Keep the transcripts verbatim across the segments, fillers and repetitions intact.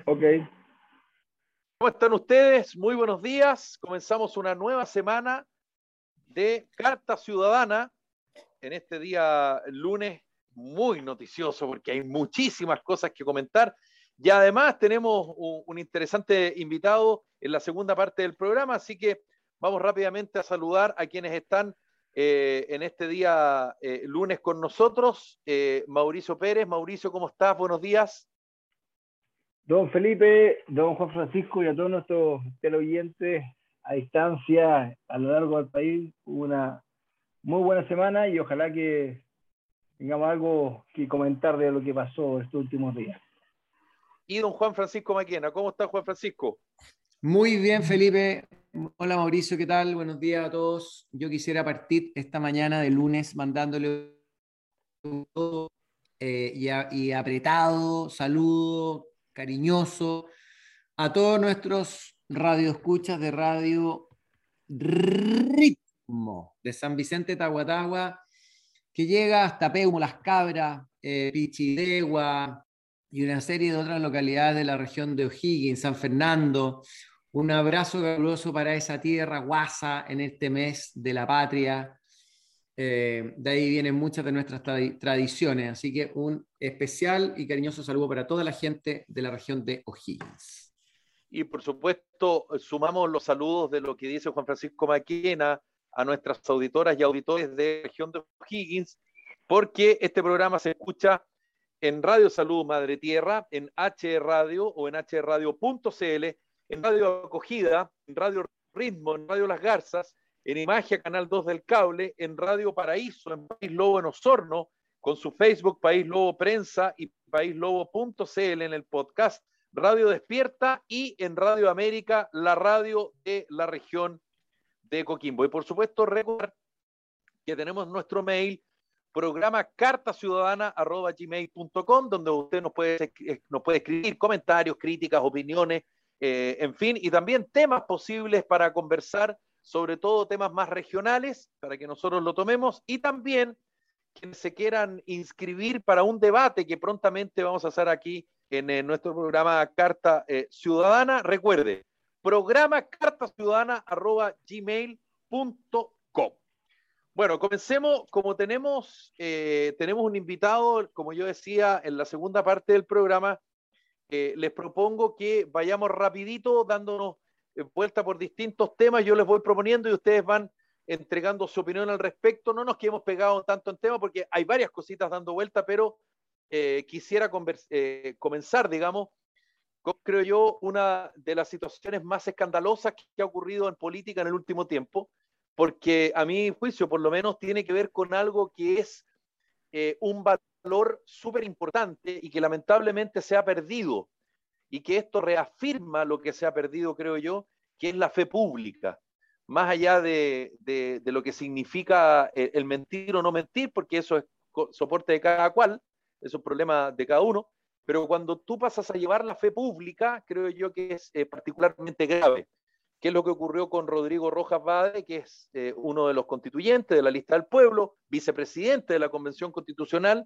Ok. ¿Cómo están ustedes? Muy buenos días. Comenzamos una nueva semana de Carta Ciudadana en este día lunes muy noticioso porque hay muchísimas cosas que comentar y además tenemos un, un interesante invitado en la segunda parte del programa, así que vamos rápidamente a saludar a quienes están eh, en este día eh, lunes con nosotros. Eh, Mauricio Pérez. Mauricio, ¿cómo estás? Buenos días. Don Felipe, don Juan Francisco y a todos nuestros teleoyentes a distancia a lo largo del país, una muy buena semana y ojalá que tengamos algo que comentar de lo que pasó estos últimos días. Y don Juan Francisco Maquena. ¿Cómo está Juan Francisco? Muy bien, Felipe. Hola, Mauricio, ¿qué tal? Buenos días a todos. Yo quisiera partir esta mañana de lunes mandándole un todo eh, y, a, y apretado, saludo cariñoso a todos nuestros radioescuchas de Radio Ritmo de San Vicente Tahuatahua, que llega hasta Peumo, Las Cabras, eh, Pichidegua y una serie de otras localidades de la región de O'Higgins, San Fernando. Un abrazo caluroso para esa tierra guasa en este mes de la patria. Eh, de ahí vienen muchas de nuestras tra- tradiciones, así que un especial y cariñoso saludo para toda la gente de la región de O'Higgins. Y por supuesto, sumamos los saludos de lo que dice Juan Francisco Maquena a nuestras auditoras y auditores de la región de O'Higgins, porque este programa se escucha en Radio Salud Madre Tierra, en H Radio o en h radio punto c l, en Radio Acogida, en Radio Ritmo, en Radio Las Garzas, en Imagia Canal dos del Cable, en Radio Paraíso, en País Lobo en Osorno, con su Facebook País Lobo Prensa y país lobo punto c l en el podcast Radio Despierta y en Radio América, la radio de la región de Coquimbo. Y por supuesto, recordar que tenemos nuestro mail, programa cartaciudadana arroba gmail punto com, donde usted nos puede, nos puede escribir comentarios, críticas, opiniones, eh, en fin, y también temas posibles para conversar, sobre todo temas más regionales, para que nosotros lo tomemos, y también quienes se quieran inscribir para un debate que prontamente vamos a hacer aquí en, en nuestro programa Carta eh, Ciudadana. Recuerde, programa cartaciudadana arroba gmail punto com. Bueno, comencemos. Como tenemos, eh, tenemos un invitado, como yo decía en la segunda parte del programa, eh, les propongo que vayamos rapidito dándonos eh, vuelta por distintos temas. Yo les voy proponiendo y ustedes van entregando su opinión al respecto. No nos quedemos pegados tanto en tema porque hay varias cositas dando vuelta, pero eh, quisiera eh, comenzar, digamos, con, creo yo, una de las situaciones más escandalosas que ha ocurrido en política en el último tiempo, porque a mi juicio, por lo menos, tiene que ver con algo que es eh, un valor súper importante y que lamentablemente se ha perdido, y que esto reafirma lo que se ha perdido, creo yo, que es la fe pública, más allá de, de, de lo que significa el, el mentir o no mentir, porque eso es soporte de cada cual, eso es un problema de cada uno, pero cuando tú pasas a llevar la fe pública, creo yo que es eh, particularmente grave. ¿Qué es lo que ocurrió con Rodrigo Rojas Bade, que es eh, uno de los constituyentes de la lista del pueblo, vicepresidente de la Convención Constitucional,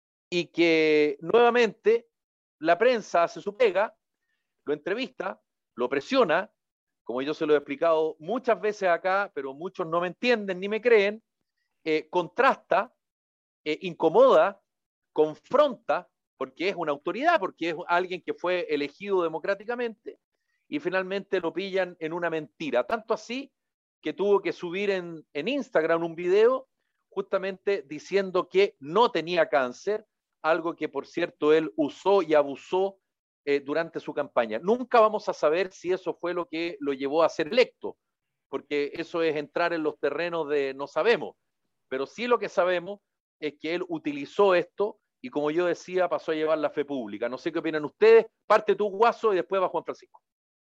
y que nuevamente la prensa hace su pega, lo entrevista, lo presiona, como yo se lo he explicado muchas veces acá, pero muchos no me entienden ni me creen, eh, contrasta, eh, incomoda, confronta, porque es una autoridad, porque es alguien que fue elegido democráticamente, y finalmente lo pillan en una mentira. Tanto así que tuvo que subir en, en Instagram un video justamente diciendo que no tenía cáncer, algo que por cierto él usó y abusó eh, durante su campaña. Nunca vamos a saber si eso fue lo que lo llevó a ser electo, porque eso es entrar en los terrenos de no sabemos, pero sí lo que sabemos es que él utilizó esto y, como yo decía, pasó a llevar la fe pública. No sé qué opinan ustedes. Parte tú, Guaso, y después va Juan Francisco.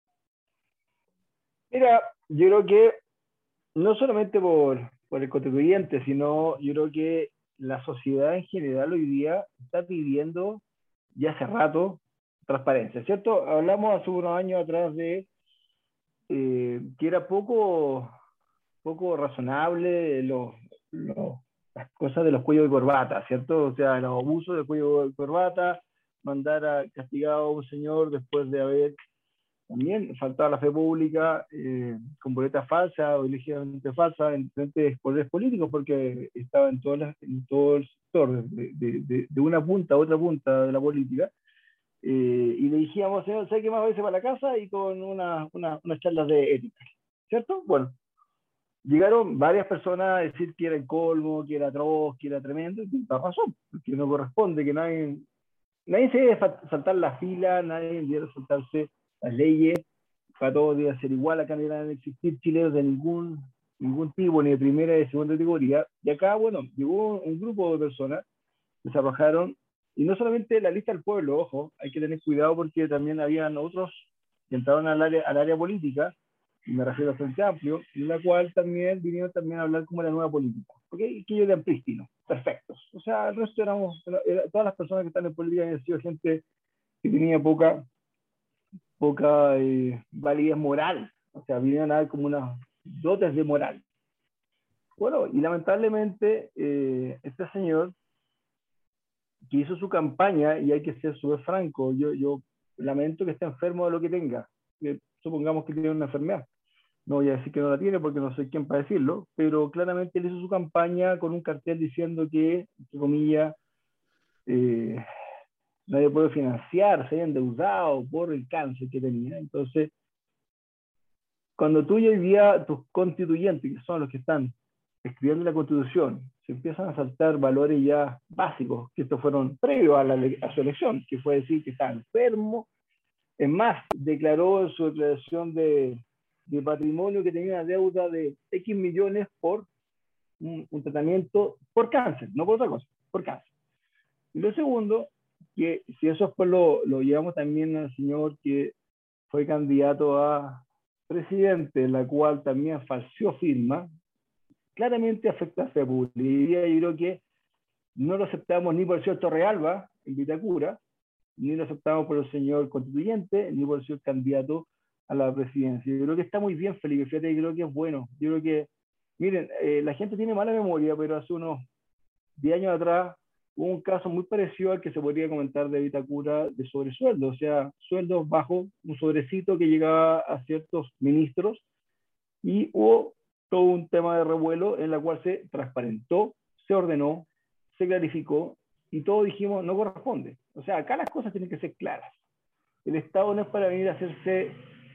Mira, yo creo que no solamente por, por el contribuyente, sino yo creo que la sociedad en general hoy día está pidiendo ya hace rato transparencia, ¿cierto? Hablamos hace unos años atrás de eh, que era poco, poco razonable los, los, las cosas de los cuellos de corbata, ¿cierto? O sea, los abusos del cuello de corbata, mandar a castigado a un señor después de haber también faltado a la fe pública eh, con boletas falsas o ligeramente falsas en diferentes poderes políticos, porque estaba en, todas las, en todo el sector, de, de, de, de una punta a otra punta de la política. Eh, y le dijimos, señor, ¿sabe qué más? Váyase para la casa y con una, una, unas charlas de ética, ¿cierto? Bueno, llegaron varias personas a decir que era el colmo, que era atroz, que era tremendo, y tiene razón, porque no corresponde que nadie, nadie se debe saltar la fila, nadie debe saltarse las leyes, para todos debe ser igual, acá no deben existir chilenos de ningún, ningún tipo, ni de primera ni de segunda categoría, y acá, bueno, llegó un grupo de personas que se arrojaron, y no solamente la lista del pueblo, ojo, hay que tener cuidado porque también habían otros que entraron al área, al área política, y me refiero a Frente Amplio, en la cual también vinieron también a hablar como la nueva política, ¿ok? Que ellos eran prístinos, perfectos. O sea, el resto éramos, era, todas las personas que están en política han sido gente que tenía poca, poca eh, validez moral, o sea, vinieron a dar como unas dotes de moral. Bueno, y lamentablemente eh, este señor que hizo su campaña, y hay que ser súper franco, yo, yo lamento que esté enfermo de lo que tenga, que supongamos que tiene una enfermedad. No voy a decir que no la tiene porque no soy quien para decirlo, pero claramente él hizo su campaña con un cartel diciendo que, entre comillas, eh, nadie puede financiar, se había endeudado por el cáncer que tenía. Entonces, cuando tú y hoy día tus constituyentes, que son los que están escribiendo la Constitución, se empiezan a saltar valores ya básicos, que estos fueron previos a, la, a su elección, que fue decir que estaba enfermo. Es más, declaró en su declaración de, de patrimonio que tenía una deuda de X millones por un, un tratamiento por cáncer, no por otra cosa, por cáncer. Y lo segundo, que si eso después lo, lo llevamos también al señor que fue candidato a presidente, la cual también falseó firma, claramente afecta a fe pública. Y yo creo que no lo aceptamos ni por el señor Torrealba, en Vitacura, ni lo aceptamos por el señor constituyente, ni por el señor candidato a la presidencia. Yo creo que está muy bien, Felipe, fíjate, yo creo que es bueno. Yo creo que, miren, eh, la gente tiene mala memoria, pero hace unos diez años atrás hubo un caso muy parecido al que se podría comentar de Vitacura de sobresueldo, o sea, sueldos bajos, un sobrecito que llegaba a ciertos ministros, y hubo todo un tema de revuelo en la cual se transparentó, se ordenó, se clarificó, y todos dijimos, no corresponde. O sea, acá las cosas tienen que ser claras. El Estado no es para venir a hacerse,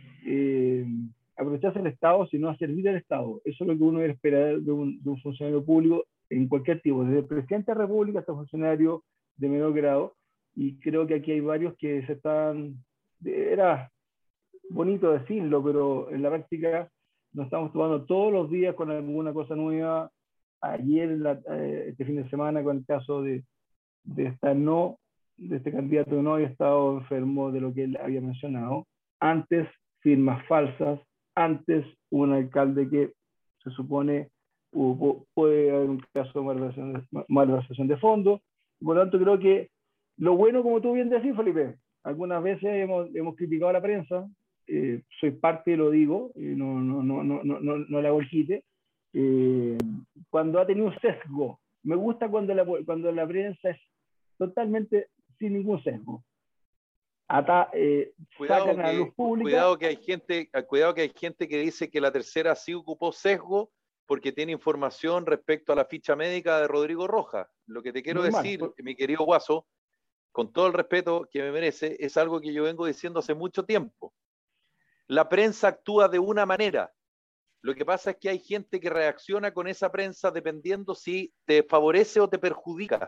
eh, aprovecharse del Estado, sino a servir al Estado. Eso es lo que uno debe esperar de un, de un funcionario público en cualquier tipo, desde el presidente de la República hasta funcionario de menor grado. Y creo que aquí hay varios que se están, era bonito decirlo, pero en la práctica nos estamos tomando todos los días con alguna cosa nueva. Ayer, la, eh, este fin de semana, con el caso de, de esta no, de este candidato que no había estado enfermo de lo que él había mencionado. Antes, firmas falsas. Antes, un alcalde que se supone hubo, puede haber un caso de malversación de, malversación de fondos. Por lo tanto, creo que lo bueno, como tú bien decís, Felipe, algunas veces hemos, hemos criticado a la prensa, eh, soy parte y lo digo, eh, no, no, no, no, no, no, no le hago el quite, eh, cuando ha tenido un sesgo. Me gusta cuando la, cuando la prensa es totalmente sin ningún sesgo. Ata, eh, cuidado, sacan que, a la luz pública. Cuidado que hay gente, cuidado que hay gente que dice que la tercera sí ocupó sesgo porque tiene información respecto a la ficha médica de Rodrigo Rojas. Lo que te quiero Muy decir, mal. mi querido Guaso, con todo el respeto que me merece, es algo que yo vengo diciendo hace mucho tiempo. La prensa actúa de una manera. Lo que pasa es que hay gente que reacciona con esa prensa dependiendo si te favorece o te perjudica.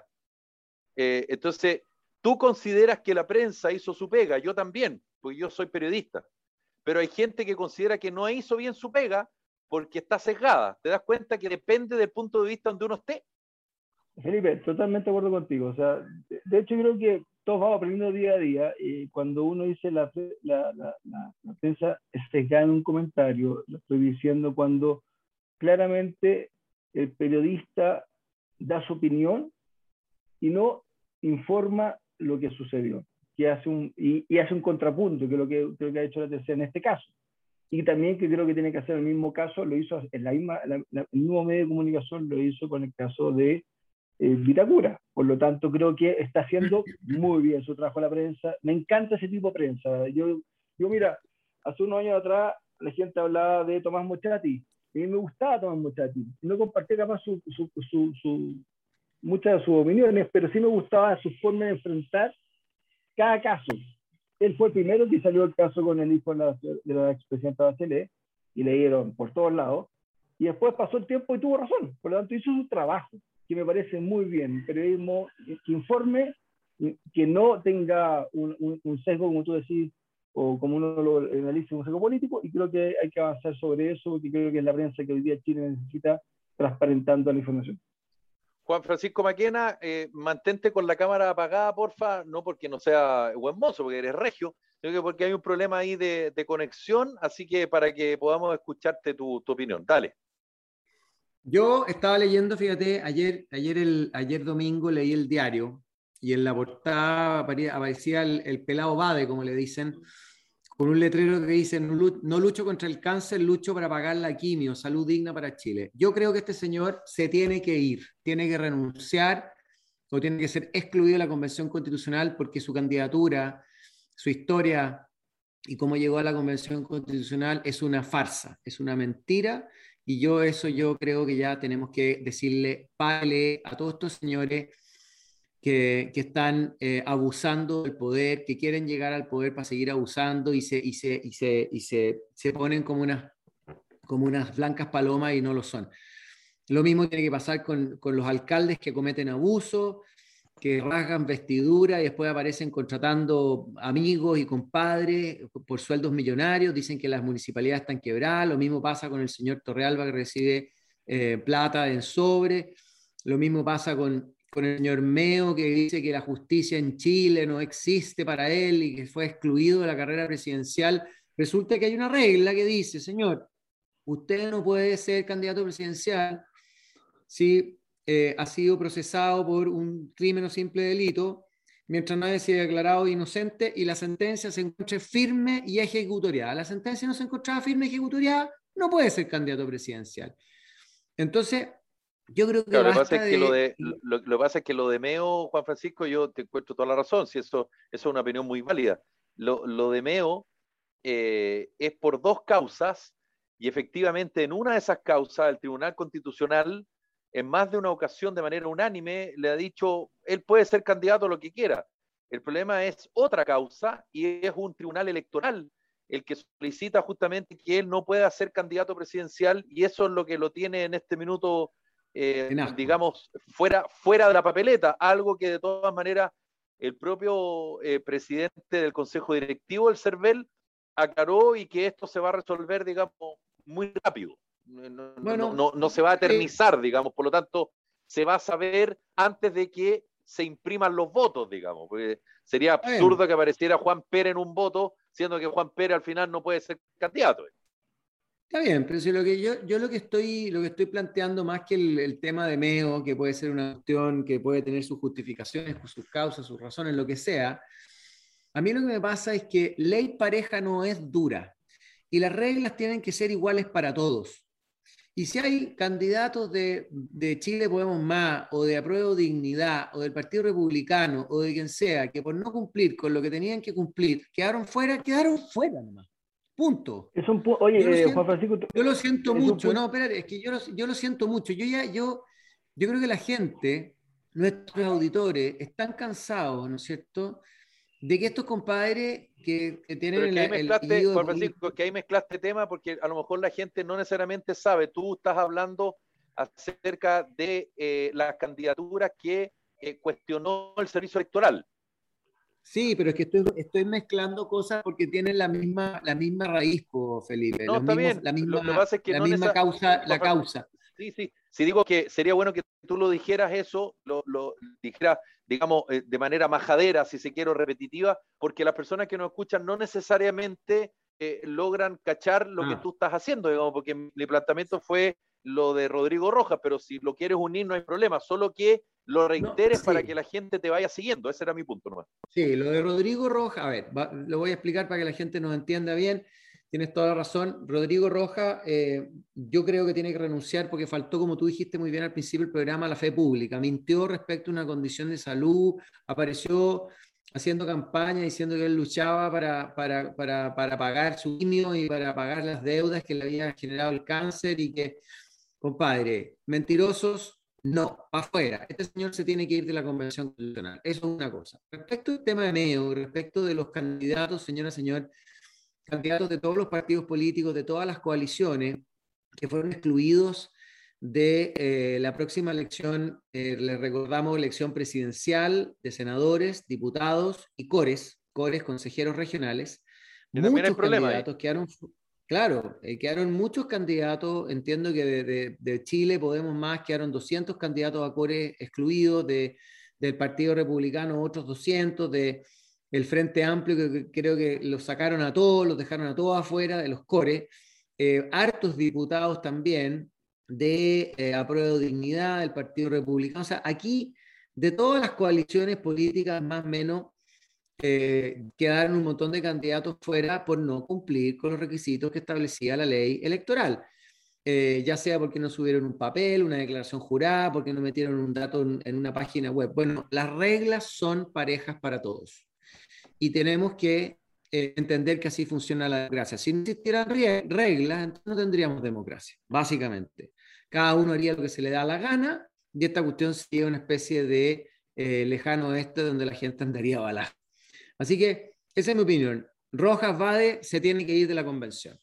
Eh, entonces, tú consideras que la prensa hizo su pega, yo también, porque yo soy periodista. Pero hay gente que considera que no hizo bien su pega porque está sesgada. ¿Te das cuenta que depende del punto de vista donde uno esté? Felipe, totalmente de acuerdo contigo. O sea, de, de hecho, creo que todos vamos aprendiendo día a día, y cuando uno dice la, la, la, la, la prensa sesgada en un comentario, lo estoy diciendo cuando claramente el periodista da su opinión y no informa lo que sucedió, que hace un, y, y hace un contrapunto, que es lo que creo que ha hecho la tercera en este caso. Y también que creo que tiene que hacer el mismo caso, lo hizo en la misma, la, la, el mismo medio de comunicación lo hizo con el caso de eh, Vitacura. Por lo tanto, creo que está haciendo muy bien su trabajo en la prensa. Me encanta ese tipo de prensa. Yo, yo mira, hace unos años atrás la gente hablaba de Tomás Mochati. A mí me gustaba Tomás Mochati. No compartía capaz su, su, su, su, muchas de sus opiniones, pero sí me gustaba su forma de enfrentar cada caso. Él fue el primero que salió el caso con el hijo de la, de la expresidenta Bachelet y le dieron por todos lados. Y después pasó el tiempo y tuvo razón. Por lo tanto, hizo su trabajo, que me parece muy bien. Periodismo que informe, que no tenga un, un, un sesgo, como tú decís, o como uno lo analiza, un sesgo político, y creo que hay que avanzar sobre eso, porque creo que es la prensa que hoy día Chile necesita, transparentando la información. Juan Francisco Maquena, eh, mantente con la cámara apagada, porfa, no porque no sea buen mozo, porque eres regio, sino que porque hay un problema ahí de, de conexión, así que para que podamos escucharte tu, tu opinión. Dale. Yo estaba leyendo, fíjate, ayer, ayer, el, ayer domingo leí el diario y en la portada aparecía el, el pelado Bade, como le dicen, con un letrero que dice: no lucho contra el cáncer, lucho para pagar la quimio, salud digna para Chile. Yo creo que este señor se tiene que ir, tiene que renunciar o tiene que ser excluido de la Convención Constitucional, porque su candidatura, su historia y cómo llegó a la Convención Constitucional es una farsa, es una mentira, y yo eso yo creo que ya tenemos que decirle pale a todos estos señores Que, que están eh, abusando del poder, que quieren llegar al poder para seguir abusando y se, y se, y se, y se, se ponen como unas, como unas blancas palomas y no lo son. Lo mismo tiene que pasar con, con los alcaldes que cometen abusos, que rasgan vestidura y después aparecen contratando amigos y compadres por sueldos millonarios, dicen que las municipalidades están quebradas. Lo mismo pasa con el señor Torrealba, que recibe eh, plata en sobre. Lo mismo pasa con con el señor Meo, que dice que la justicia en Chile no existe para él y que fue excluido de la carrera presidencial. Resulta que hay una regla que dice: señor, usted no puede ser candidato presidencial si eh, ha sido procesado por un crimen o simple delito, mientras nadie se haya declarado inocente y la sentencia se encuentre firme y ejecutoriada. La sentencia no se encontraba firme y ejecutoriada, no puede ser candidato presidencial. Entonces, yo creo que claro, lo, que basta pasa es de... que lo, de, lo, lo que pasa es que lo de Meo, Juan Francisco, yo te encuentro toda la razón, si eso, eso es una opinión muy válida. Lo, lo de Meo eh, es por dos causas, y efectivamente en una de esas causas el Tribunal Constitucional en más de una ocasión de manera unánime le ha dicho: él puede ser candidato a lo que quiera. El problema es otra causa, y es un tribunal electoral el que solicita justamente que él no pueda ser candidato presidencial, y eso es lo que lo tiene en este minuto Eh, digamos, fuera, fuera de la papeleta, algo que de todas maneras el propio eh, presidente del Consejo Directivo del CERVEL aclaró, y que esto se va a resolver, digamos, muy rápido. No, bueno, no, no, no se va a eternizar, digamos, por lo tanto, se va a saber antes de que se impriman los votos, digamos, porque sería absurdo bueno. que apareciera Juan Pérez en un voto, siendo que Juan Pérez al final no puede ser candidato. Está bien, pero si lo que yo, yo lo que estoy, lo que estoy planteando, más que el, el tema de Meo, que puede ser una cuestión que puede tener sus justificaciones, sus causas, sus razones, lo que sea, a mí lo que me pasa es que ley pareja no es dura y las reglas tienen que ser iguales para todos. Y si hay candidatos de, de Chile Podemos Más, o de Apruebo Dignidad, o del Partido Republicano, o de quien sea, que por no cumplir con lo que tenían que cumplir, quedaron fuera, quedaron fuera nomás. Punto. Es un pu Oye, yo, lo eh, siento, Juan Francisco, yo lo siento mucho, no, espérate, es que yo lo, yo lo siento mucho. Yo ya, yo, yo creo que la gente, nuestros auditores, están cansados, ¿no es cierto?, de que estos compadres que, que tienen Pero es que ahí mezclaste, el Juan Francisco, que ahí mezclaste tema, porque a lo mejor la gente no necesariamente sabe. Tú estás hablando acerca de eh, las candidaturas que eh, cuestionó el servicio electoral. Sí, pero es que estoy, estoy mezclando cosas porque tienen la misma, la misma raíz, Felipe. No, Los está mismos, bien. la misma, lo que pasa es que la no misma causa, la causa. Sí, sí. Si digo que sería bueno que tú lo dijeras eso, lo, lo dijeras, digamos, eh, de manera majadera, si se quiere, repetitiva, porque las personas que nos escuchan no necesariamente eh, logran cachar lo ah. que tú estás haciendo, digamos, porque mi planteamiento fue lo de Rodrigo Rojas, pero si lo quieres unir no hay problema, solo que lo reiteres no, sí. para que la gente te vaya siguiendo. Ese era mi punto nomás. Sí, lo de Rodrigo Rojas, a ver, va, lo voy a explicar para que la gente nos entienda bien. tienes toda la razón. Rodrigo Rojas, eh, yo creo que tiene que renunciar porque faltó, como tú dijiste muy bien al principio del programa, la fe pública. Mintió respecto a una condición de salud, apareció haciendo campaña diciendo que él luchaba para, para, para, para pagar su quimio y para pagar las deudas que le había generado el cáncer y que, compadre, mentirosos, no, afuera. Este señor se tiene que ir de la Convención Constitucional. Eso es una cosa. Respecto al tema de Meo, respecto de los candidatos, señora, señor, candidatos de todos los partidos políticos, de todas las coaliciones, que fueron excluidos de eh, la próxima elección, eh, les recordamos, elección presidencial de senadores, diputados y cores, cores, consejeros regionales. Y también hay Muchos problema ahí. candidatos quedaron, claro, eh, quedaron muchos candidatos, entiendo que de, de, de Chile Podemos Más quedaron doscientos candidatos a cores excluidos, de, del Partido Republicano otros doscientos, de el Frente Amplio, que creo que los sacaron a todos, los dejaron a todos afuera de los cores, eh, hartos diputados también de eh, Apruebo de Dignidad, del Partido Republicano. O sea, aquí, de todas las coaliciones políticas, más o menos, eh, quedaron un montón de candidatos fuera por no cumplir con los requisitos que establecía la ley electoral. Eh, ya sea porque no subieron un papel, una declaración jurada, porque no metieron un dato en, en una página web. Bueno, las reglas son parejas para todos. Y tenemos que eh, entender que así funciona la democracia. Si no existieran reglas, entonces no tendríamos democracia, básicamente. Cada uno haría lo que se le da la gana y esta cuestión sería una especie de eh, lejano oeste donde la gente andaría a balazo. Así que esa es mi opinión. Rojas Vade se tiene que ir de la convención.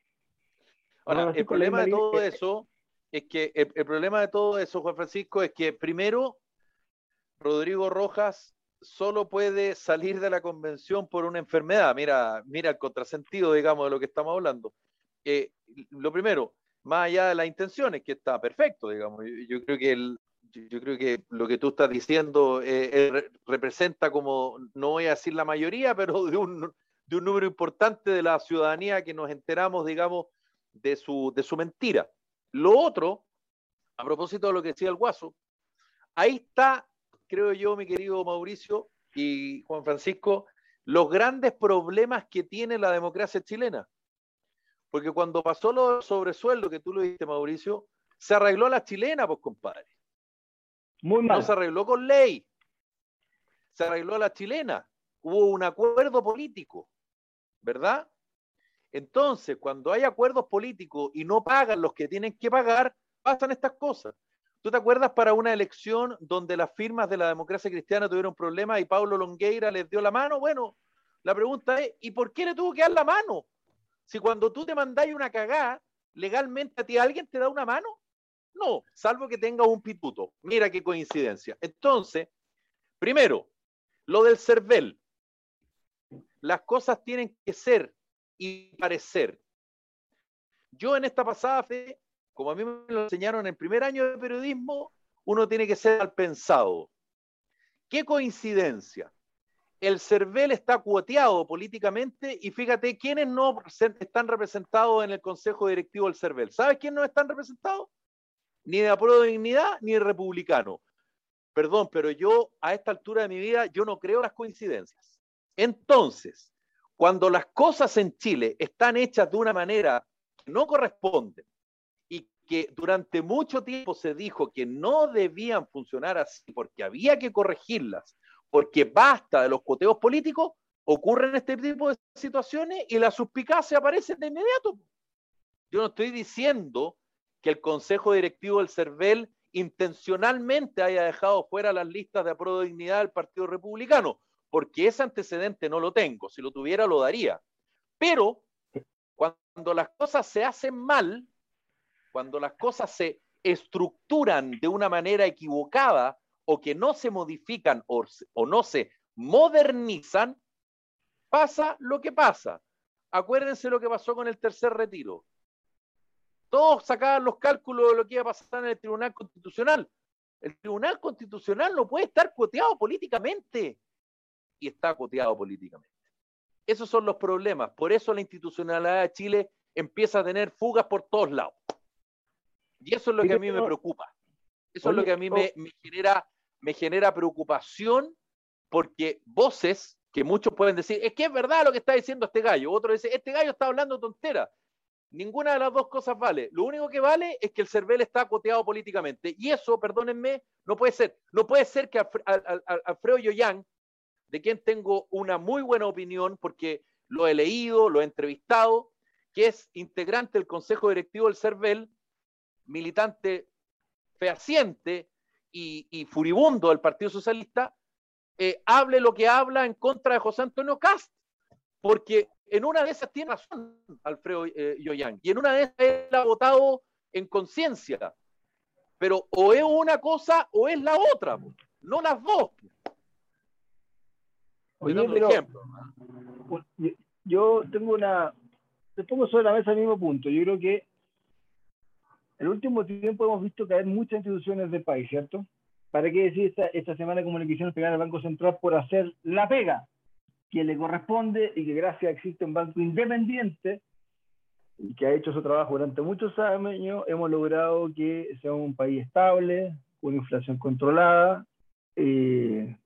Ahora, el problema de todo eso es que el, el problema de todo eso, Juan Francisco, es que primero Rodrigo Rojas solo puede salir de la convención por una enfermedad. Mira, mira el contrasentido, digamos, de lo que estamos hablando. Eh, lo primero, más allá de las intenciones, que está perfecto, digamos, yo, yo creo que el, yo creo que lo que tú estás diciendo eh, eh, representa como, no voy a decir la mayoría, pero de un, de un número importante de la ciudadanía que nos enteramos, digamos, de su, de su mentira. Lo otro, a propósito de lo que decía el Guaso, ahí está, creo yo, mi querido Mauricio y Juan Francisco, los grandes problemas que tiene la democracia chilena. Porque cuando pasó lo sobresueldo, que tú lo dijiste, Mauricio, se arregló la chilena, pues, compadre. Muy mal. No se arregló con ley. Se arregló la chilena. Hubo un acuerdo político, ¿verdad? Entonces, cuando hay acuerdos políticos y no pagan los que tienen que pagar, pasan estas cosas. ¿Tú te acuerdas para una elección donde las firmas de la democracia cristiana tuvieron problemas y Paulo Longueira les dio la mano? Bueno, la pregunta es, ¿y por qué le tuvo que dar la mano? Si cuando tú te mandáis una cagada, legalmente a ti alguien te da una mano. No, salvo que tengas un pituto. Mira qué coincidencia. Entonces, primero, lo del CERVEL. Las cosas tienen que ser y parecer. Yo en esta pasada fe, como a mí me lo enseñaron en el primer año de periodismo, uno tiene que ser mal pensado. ¿Qué coincidencia? El CERVEL está cuoteado políticamente y fíjate quiénes no están representados en el Consejo Directivo del CERVEL. ¿Sabes quiénes no están representados? Ni de Apruebo de Dignidad ni de Republicano. Perdón, pero yo a esta altura de mi vida yo no creo las coincidencias. Entonces, cuando las cosas en Chile están hechas de una manera que no corresponde y que durante mucho tiempo se dijo que no debían funcionar así porque había que corregirlas, porque basta de los coteos políticos, ocurren este tipo de situaciones y las suspicacias aparecen de inmediato. Yo no estoy diciendo que el Consejo Directivo del CERVEL intencionalmente haya dejado fuera las listas de Apruebo de Dignidad del Partido Republicano, porque ese antecedente no lo tengo. Si lo tuviera, lo daría. Pero cuando las cosas se hacen mal, cuando las cosas se estructuran de una manera equivocada o que no se modifican o, o no se modernizan, pasa lo que pasa. Acuérdense lo que pasó con el tercer retiro. Todos sacaban los cálculos de lo que iba a pasar en el Tribunal Constitucional. El Tribunal Constitucional no puede estar coteado políticamente. Y está coteado políticamente. Esos son los problemas. Por eso la institucionalidad de Chile empieza a tener fugas por todos lados. Y eso es lo que a mí me preocupa. Eso es lo que a mí me, me, genera, me genera preocupación, porque voces que muchos pueden decir, es que es verdad lo que está diciendo este gallo. Otros dicen, este gallo está hablando tontera. Ninguna de las dos cosas vale. Lo único que vale es que el CERVEL está coteado políticamente. Y eso, perdónenme, no puede ser. No puede ser que Alfredo Yoyán, de quien tengo una muy buena opinión, porque lo he leído, lo he entrevistado, que es integrante del Consejo Directivo del CERVEL, militante fehaciente y, y furibundo del Partido Socialista, eh, hable lo que habla en contra de José Antonio Kast, porque en una de esas tiene razón Alfredo eh, Yoyán, y en una de esas él ha votado en conciencia, pero o es una cosa o es la otra, no las dos. Oye, pero ejemplo. Yo tengo una, te pongo sobre la mesa el mismo punto. Yo creo que en el último tiempo hemos visto caer muchas instituciones del país, ¿cierto? ¿Para qué decir esta, esta semana como le quisieron pegar al Banco Central por hacer la pega que le corresponde y que gracias a existe un banco independiente y que ha hecho su trabajo durante muchos años, hemos logrado que sea un país estable, una inflación controlada, eh,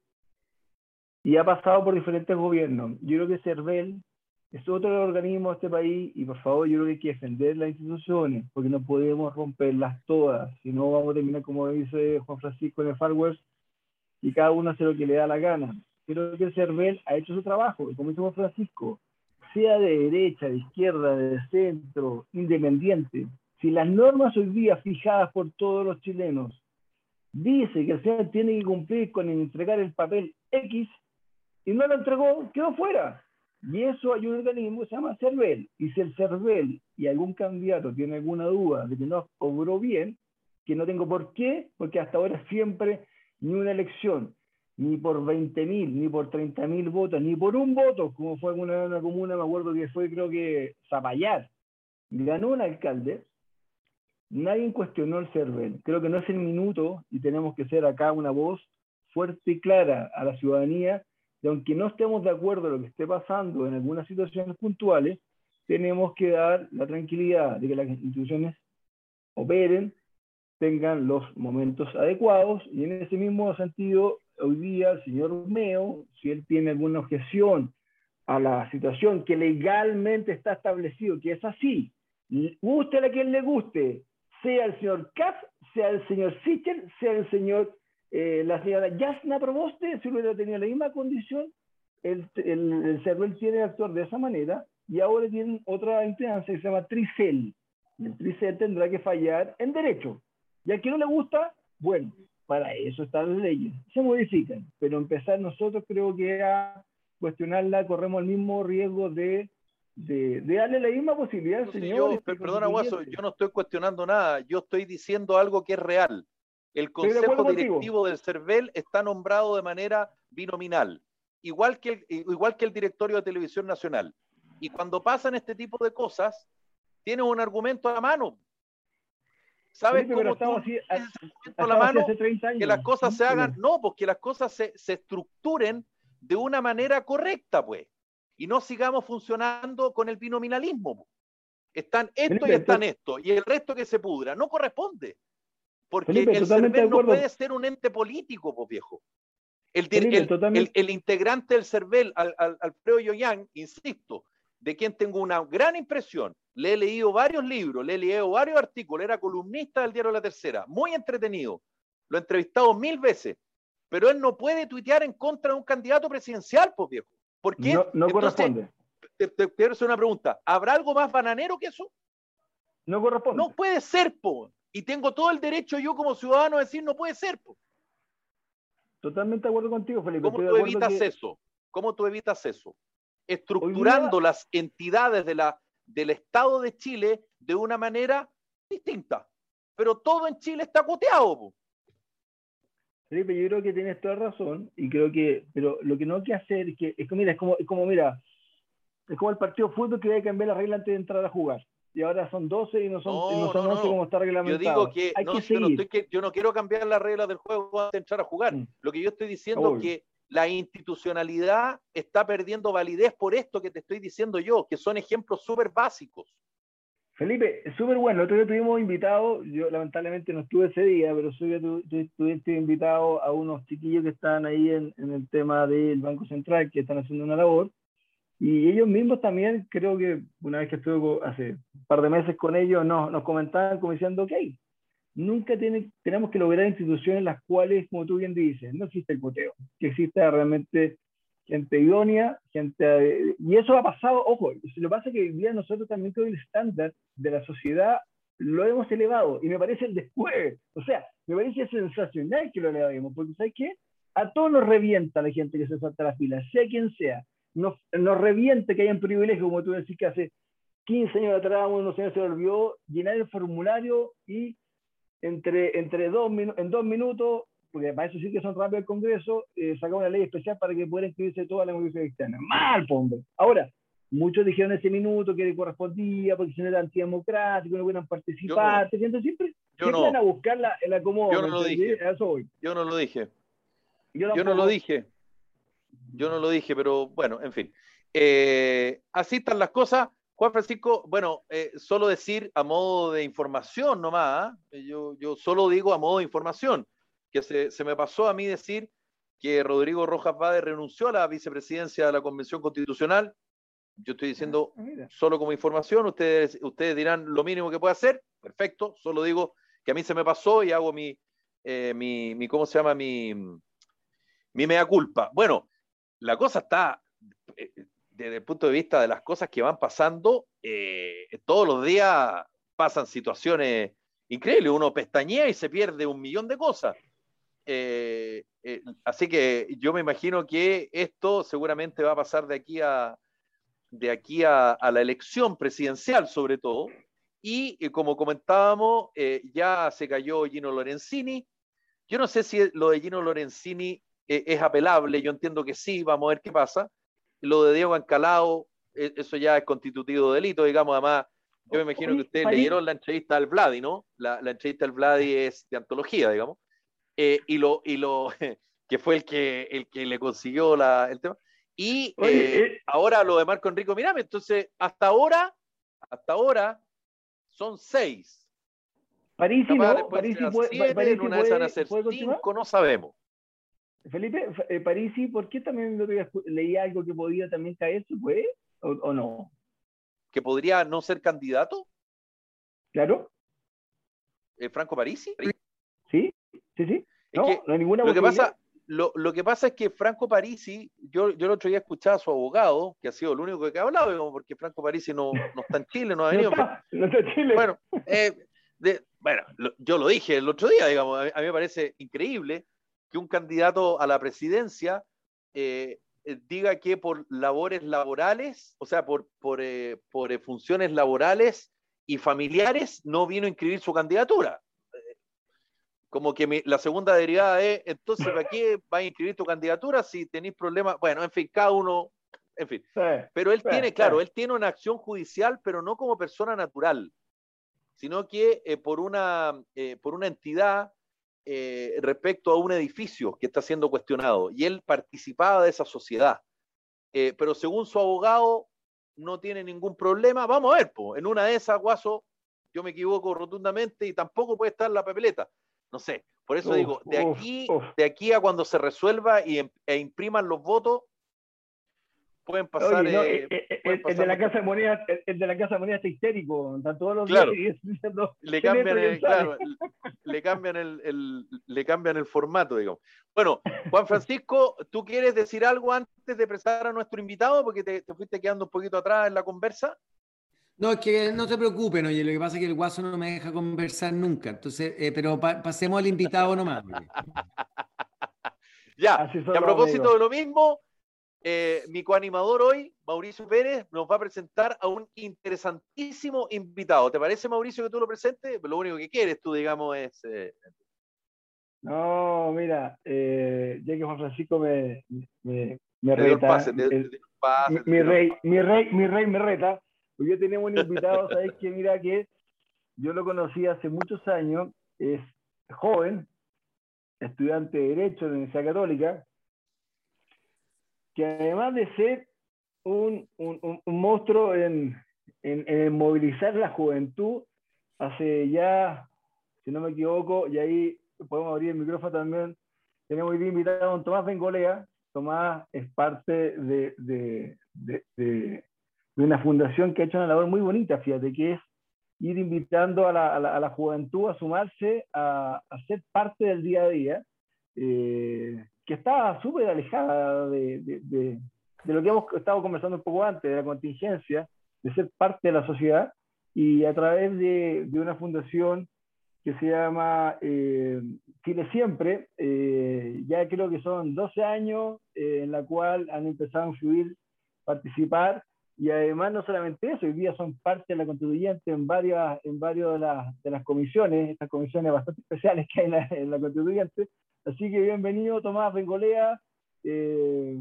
y ha pasado por diferentes gobiernos. Yo creo que CERVEL es otro organismo de este país y por favor yo creo que hay que defender las instituciones porque no podemos romperlas todas, si no vamos a terminar como dice Juan Francisco en el Far West y cada uno hace lo que le da la gana. Creo que el CERVEL ha hecho su trabajo, y como dice Juan Francisco, sea de derecha, de izquierda, de centro, independiente, si las normas hoy día fijadas por todos los chilenos dice que el señor tiene que cumplir con entregar el papel X y no lo entregó, quedó fuera. Y eso hay un organismo que se llama CERVEL. Y si el CERVEL y algún candidato tiene alguna duda de que no obró bien, que no tengo por qué, porque hasta ahora siempre ni una elección, ni por veinte mil, ni por treinta mil votos, ni por un voto, como fue en una, una comuna, me acuerdo que fue, creo que Zapallar, ganó un alcalde, nadie cuestionó el CERVEL. Creo que no es el minuto y tenemos que ser acá una voz fuerte y clara a la ciudadanía, y aunque no estemos de acuerdo en lo que esté pasando en algunas situaciones puntuales, tenemos que dar la tranquilidad de que las instituciones operen, tengan los momentos adecuados, y en ese mismo sentido, hoy día el señor Meo, si él tiene alguna objeción a la situación que legalmente está establecido, que es así, guste a quien le guste, sea el señor Katz, sea el señor Sichel, sea el señor Eh, la señora Jasna Proboste, si hubiera tenido la misma condición, el, el, el CERVEL tiene que actuar de esa manera, y ahora tienen otra instancia que se llama Tricel, y el Tricel tendrá que fallar en derecho, y a quien no le gusta, bueno, para eso están las leyes, se modifican, pero empezar nosotros creo que a cuestionarla corremos el mismo riesgo de, de, de darle la misma posibilidad al señor. Yo, perdona, Guaso, yo no estoy cuestionando nada, yo estoy diciendo algo que es real. El Consejo Directivo del CERVEL está nombrado de manera binominal, igual que, el, igual que el Directorio de Televisión Nacional. Y cuando pasan este tipo de cosas, tienes un argumento a la mano. ¿Sabes sí, cómo tú así, a la mano que las cosas se hagan? Sí. No, pues que las cosas se, se estructuren de una manera correcta, pues. Y no sigamos funcionando con el binominalismo. Pues. Están esto y están esto. Y el resto que se pudra. No corresponde. Porque Felipe, el CERVEL no puede ser un ente político, pues viejo. El, Felipe, el, el, el integrante del CERVEL, al, al, Alfredo Yoyán, insisto, de quien tengo una gran impresión, le he leído varios libros, le he leído varios artículos, era columnista del diario La Tercera, muy entretenido, lo he entrevistado mil veces, pero él no puede tuitear en contra de un candidato presidencial, pues viejo. ¿Por qué? No, no Entonces, corresponde. Te, te, te quiero hacer una pregunta, ¿habrá algo más bananero que eso? No corresponde. No puede ser, po. Y tengo todo el derecho yo como ciudadano a decir no puede ser. Po. Totalmente de acuerdo contigo, Felipe. ¿Cómo tú evitas que... eso? ¿Cómo tú evitas eso? Estructurando día... las entidades de la, del Estado de Chile de una manera distinta. Pero todo en Chile está coteado. Po. Felipe, yo creo que tienes toda razón y creo que, pero lo que no hay que hacer es que, es que mira, es como, es como mira, es como el partido de fútbol que hay que cambiar la regla antes de entrar a jugar. Y ahora son doce y no son, no, y no son no, once no. como está reglamentado. Yo digo que, Hay no, que yo, no seguir. estoy que yo no quiero cambiar las reglas del juego antes de entrar a jugar. Mm. Lo que yo estoy diciendo es que la institucionalidad está perdiendo validez por esto que te estoy diciendo yo, que son ejemplos súper básicos. Felipe, súper bueno. El otro día tuvimos invitados, yo lamentablemente no estuve ese día, pero soy, tu, tu, estuviste invitado a unos chiquillos que están ahí en, en el tema del Banco Central, que están haciendo una labor, y ellos mismos también, creo que una vez que estuve hace un par de meses con ellos, nos, nos comentaban como diciendo, ok, nunca tiene, tenemos que lograr instituciones en las cuales, como tú bien dices, no existe el poteo, que exista realmente gente idónea, gente... Eh, y eso ha pasado, ojo, lo que pasa es que hoy día nosotros también todo el estándar de la sociedad lo hemos elevado, y me parece el después, o sea, me parece sensacional que lo elevemos, porque ¿sabes qué? A todos nos revienta la gente que se salta la fila, sea quien sea, nos, nos revienta que hayan privilegios, como tú decís que hace quince años atrás uno se le olvidó llenar el formulario y entre, entre dos, en dos minutos, porque para eso sí que son rápidos el Congreso, eh, sacar una ley especial para que puedan inscribirse todas las universidades externas. Mal, hombre. Ahora, muchos dijeron ese minuto que le correspondía porque si no era antidemocrático, no pudieran participar. Yo no, siempre, siempre no, van a buscar la, el acomodo. Yo no lo dije. Eso voy. Yo no lo dije. Yo, yo no lo dije. Yo no lo dije, pero bueno, en fin. Eh, así están las cosas. Juan Francisco, bueno, eh, solo decir a modo de información nomás, ¿eh? yo, yo solo digo a modo de información, que se, se me pasó a mí decir que Rodrigo Rojas Bade renunció a la vicepresidencia de la Convención Constitucional. Yo estoy diciendo ah, solo como información, ustedes, ustedes dirán lo mínimo que puede hacer, perfecto, solo digo que a mí se me pasó y hago mi, eh, mi, mi ¿cómo se llama? Mi, mi mea culpa. Bueno, la cosa está... Eh, desde el punto de vista de las cosas que van pasando, eh, todos los días pasan situaciones increíbles. Uno pestañea y se pierde un millón de cosas. Eh, eh, así que yo me imagino que esto seguramente va a pasar de aquí a, de aquí a, a la elección presidencial, sobre todo. Y eh, como comentábamos, eh, ya se cayó Gino Lorenzini. Yo no sé si lo de Gino Lorenzini eh, es apelable. Yo entiendo que sí. Vamos a ver qué pasa. Lo de Diego Ancalao, eso ya es constitutivo de delito, digamos. Además, yo me imagino que ustedes leyeron la entrevista al Vladi, ¿no? La, la entrevista al Vladi es de antología, digamos. Eh, y lo, y lo que fue el que, el que le consiguió la, el tema. Y eh, Oye, eh, ahora lo de Marco Enrico Mirame. Entonces, hasta ahora, hasta ahora, son seis. Parisi, ¿no? Parisi puede, siete, Parisi en una puede, de esas van a ser cinco, no sabemos. Felipe, eh, Parisi, ¿por qué también leí algo que podía también caerse, pues? ¿O, o no? ¿Que podría no ser candidato? Claro. ¿Eh, ¿Franco Parisi? Sí, sí, sí. No, es que no hay ninguna lo que pasa, lo, lo que pasa es que Franco Parisi, yo, yo el otro día escuchaba a su abogado, que ha sido el único que ha hablado, digamos, porque Franco Parisi no, no está en Chile, no ha venido. No está, no está en Chile. Bueno, eh, de, bueno lo, yo lo dije el otro día, digamos, a mí, a mí me parece increíble que un candidato a la presidencia eh, diga que por labores laborales, o sea, por, por, eh, por eh, funciones laborales y familiares, no vino a inscribir su candidatura. Como que mi, la segunda derivada es, entonces, ¿para qué vas a inscribir tu candidatura si tenéis problemas? Bueno, en fin, cada uno, en fin. Sí, pero él sí, tiene, claro, sí. él tiene una acción judicial, pero no como persona natural, sino que eh, por, una, eh, por una entidad eh, respecto a un edificio que está siendo cuestionado. Y él participaba de esa sociedad. Eh, pero según su abogado, no tiene ningún problema. Vamos a ver, po, en una de esas, Guaso, yo me equivoco rotundamente y tampoco puede estar la papeleta. No sé, por eso uf, digo, de aquí, uf. de aquí a cuando se resuelva y, e impriman los votos, pueden pasar. Oye, no, eh, eh, pueden el, pasar el, de la casa de moneda, el, el de la casa de moneda está histérico, están todos los claro, días diciendo, le cambian el, claro, le cambian el, el, le cambian el formato, digamos. Bueno, Juan Francisco, ¿tú quieres decir algo antes de presentar a nuestro invitado? Porque te, te fuiste quedando un poquito atrás en la conversa. No, es que no te preocupes, oye, lo que pasa es que el Guaso no me deja conversar nunca, entonces, eh, pero pa pasemos al invitado nomás. Ya, y a propósito de lo mismo, eh, mi coanimador hoy, Mauricio Pérez, nos va a presentar a un interesantísimo invitado. ¿Te parece, Mauricio, que tú lo presentes? Lo único que quieres tú, digamos, es... Eh... No, mira, eh, ya que Juan Francisco me, me, me reta, pase, te, el, te pase, mi, mi, rey, mi, rey, mi rey me reta, pues yo tenemos un invitado, ¿sabes qué? Mira que yo lo conocí hace muchos años, es joven, estudiante de Derecho de la Universidad Católica, que además de ser un, un, un monstruo en, en, en movilizar la juventud hace ya, si no me equivoco, y ahí podemos abrir el micrófono también, tenemos hoy día invitado a don Tomás Bengolea. Tomás es parte de, de, de, de, de una fundación que ha hecho una labor muy bonita, fíjate, que es ir invitando a la, a la, a la juventud a sumarse, a, a ser parte del día a día, eh, que está súper alejada de, de, de, de lo que hemos estado conversando un poco antes, de la contingencia, de ser parte de la sociedad, y a través de, de una fundación que se llama eh, Chile Siempre, eh, ya creo que son doce años eh, en la cual han empezado a influir, participar, y además no solamente eso, hoy día son parte de la constituyente en varias en varios de las, de las comisiones, estas comisiones bastante especiales que hay en la, en la constituyente. Así que bienvenido Tomás Bengolea, eh,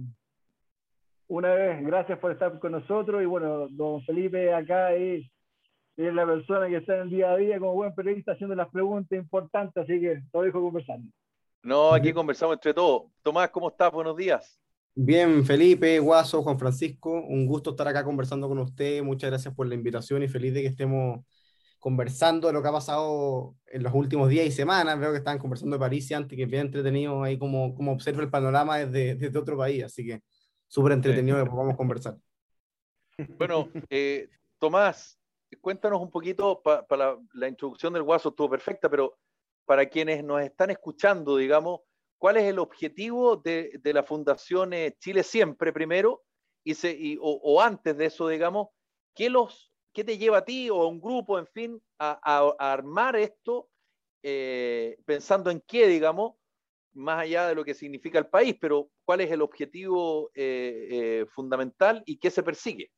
una vez, gracias por estar con nosotros, y bueno, don Felipe acá es, es la persona que está en el día a día como buen periodista haciendo las preguntas importantes, así que todo dejo conversando. No, aquí conversamos entre todos. Tomás, ¿cómo estás? Buenos días. Bien, Felipe, Guaso, Juan Francisco, un gusto estar acá conversando con usted. Muchas gracias por la invitación y feliz de que estemos conversando de lo que ha pasado en los últimos días y semanas. Veo que estaban conversando de París antes, que es bien entretenido ahí como, como observa el panorama desde, desde otro país, así que súper entretenido sí. Que podamos conversar. Bueno, eh, Tomás, cuéntanos un poquito, para pa la, la introducción del Guaso estuvo perfecta, pero para quienes nos están escuchando, digamos, ¿cuál es el objetivo de, de la Fundación eh, Chile Siempre primero? Y se, y, o, o antes de eso, digamos, ¿qué, los, ¿qué te lleva a ti o a un grupo, en fin, a, a, a armar esto eh, pensando en qué, digamos, más allá de lo que significa el país, pero cuál es el objetivo eh, eh, fundamental y qué se persigue?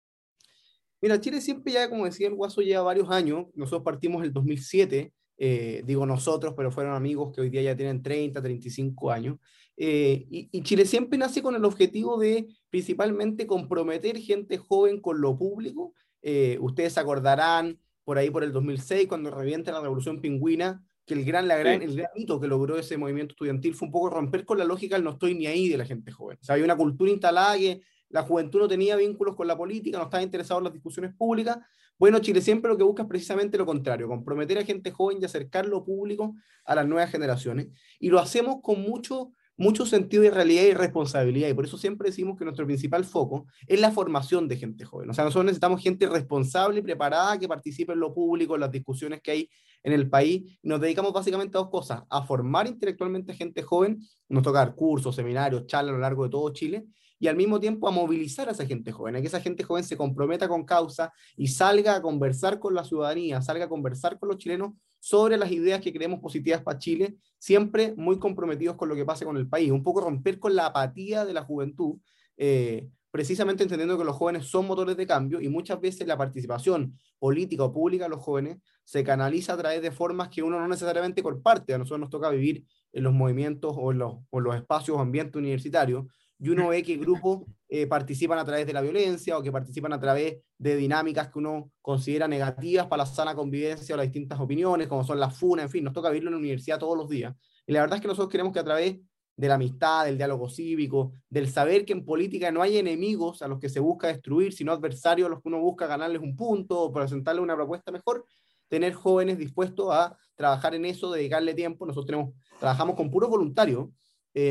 Mira, Chile Siempre ya, como decía el Guaso, lleva varios años. Nosotros partimos en el dos mil siete. Eh, digo nosotros, pero fueron amigos que hoy día ya tienen treinta, treinta y cinco años, eh, y, y Chile Siempre nace con el objetivo de principalmente comprometer gente joven con lo público. Eh, ustedes se acordarán por ahí por el dos mil seis, cuando revienta la Revolución Pingüina, que el gran, la gran, sí. el gran hito que logró ese movimiento estudiantil fue un poco romper con la lógica del no estoy ni ahí de la gente joven. O sea, había una cultura instalada que la juventud no tenía vínculos con la política, no estaba interesado en las discusiones públicas. Bueno, Chile Siempre lo que busca es precisamente lo contrario, comprometer a gente joven y acercar lo público a las nuevas generaciones. Y lo hacemos con mucho, mucho sentido de realidad y responsabilidad. Y por eso siempre decimos que nuestro principal foco es la formación de gente joven. O sea, nosotros necesitamos gente responsable y preparada que participe en lo público, en las discusiones que hay en el país. Y nos dedicamos básicamente a dos cosas: a formar intelectualmente a gente joven, nos toca dar cursos, seminarios, charlas a lo largo de todo Chile, y al mismo tiempo a movilizar a esa gente joven, a que esa gente joven se comprometa con causa y salga a conversar con la ciudadanía, salga a conversar con los chilenos sobre las ideas que creemos positivas para Chile, siempre muy comprometidos con lo que pase con el país, un poco romper con la apatía de la juventud, eh, precisamente entendiendo que los jóvenes son motores de cambio, y muchas veces la participación política o pública de los jóvenes se canaliza a través de formas que uno no necesariamente comparte. A nosotros nos toca vivir en los movimientos o en los, o en los espacios o ambientes universitarios, y uno ve que grupos eh, participan a través de la violencia o que participan a través de dinámicas que uno considera negativas para la sana convivencia o las distintas opiniones, como son las funas, en fin, nos toca vivirlo en la universidad todos los días. Y la verdad es que nosotros queremos que a través de la amistad, del diálogo cívico, del saber que en política no hay enemigos a los que se busca destruir, sino adversarios a los que uno busca ganarles un punto o presentarles una propuesta mejor, tener jóvenes dispuestos a trabajar en eso, dedicarle tiempo. Nosotros tenemos, trabajamos con puros voluntarios, eh,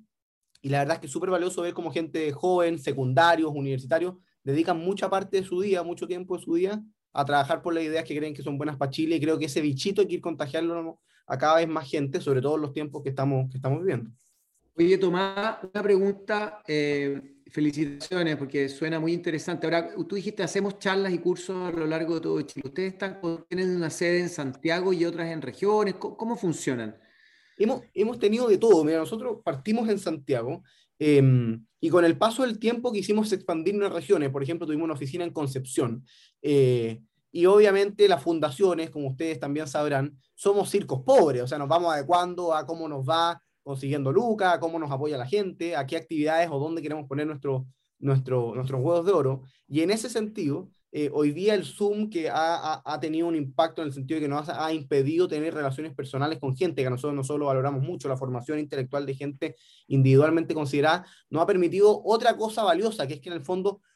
y la verdad es que es súper valioso ver cómo gente joven, secundarios, universitarios, dedican mucha parte de su día, mucho tiempo de su día, a trabajar por las ideas que creen que son buenas para Chile, y creo que ese bichito hay que ir contagiarlo a cada vez más gente, sobre todo en los tiempos que estamos, que estamos viviendo. Oye, Tomás, una pregunta, eh, felicitaciones, porque suena muy interesante. Ahora, tú dijiste, hacemos charlas y cursos a lo largo de todo Chile. ¿Ustedes están, tienen una sede en Santiago y otras en regiones? ¿Cómo, cómo funcionan? Hemos, hemos tenido de todo. Mira, nosotros partimos en Santiago, eh, y con el paso del tiempo quisimos expandirnos a regiones. Por ejemplo, tuvimos una oficina en Concepción, eh, y obviamente las fundaciones, como ustedes también sabrán, somos circos pobres, o sea, nos vamos adecuando a cómo nos va consiguiendo lucas, a cómo nos apoya la gente, a qué actividades o dónde queremos poner nuestro, nuestro, nuestros huevos de oro. Y en ese sentido, Eh, hoy día el Zoom, que ha, ha, ha tenido un impacto en el sentido de que nos ha, ha impedido tener relaciones personales con gente, que nosotros no solo valoramos mucho la formación intelectual de gente individualmente considerada, nos ha permitido otra cosa valiosa, que es que en el fondo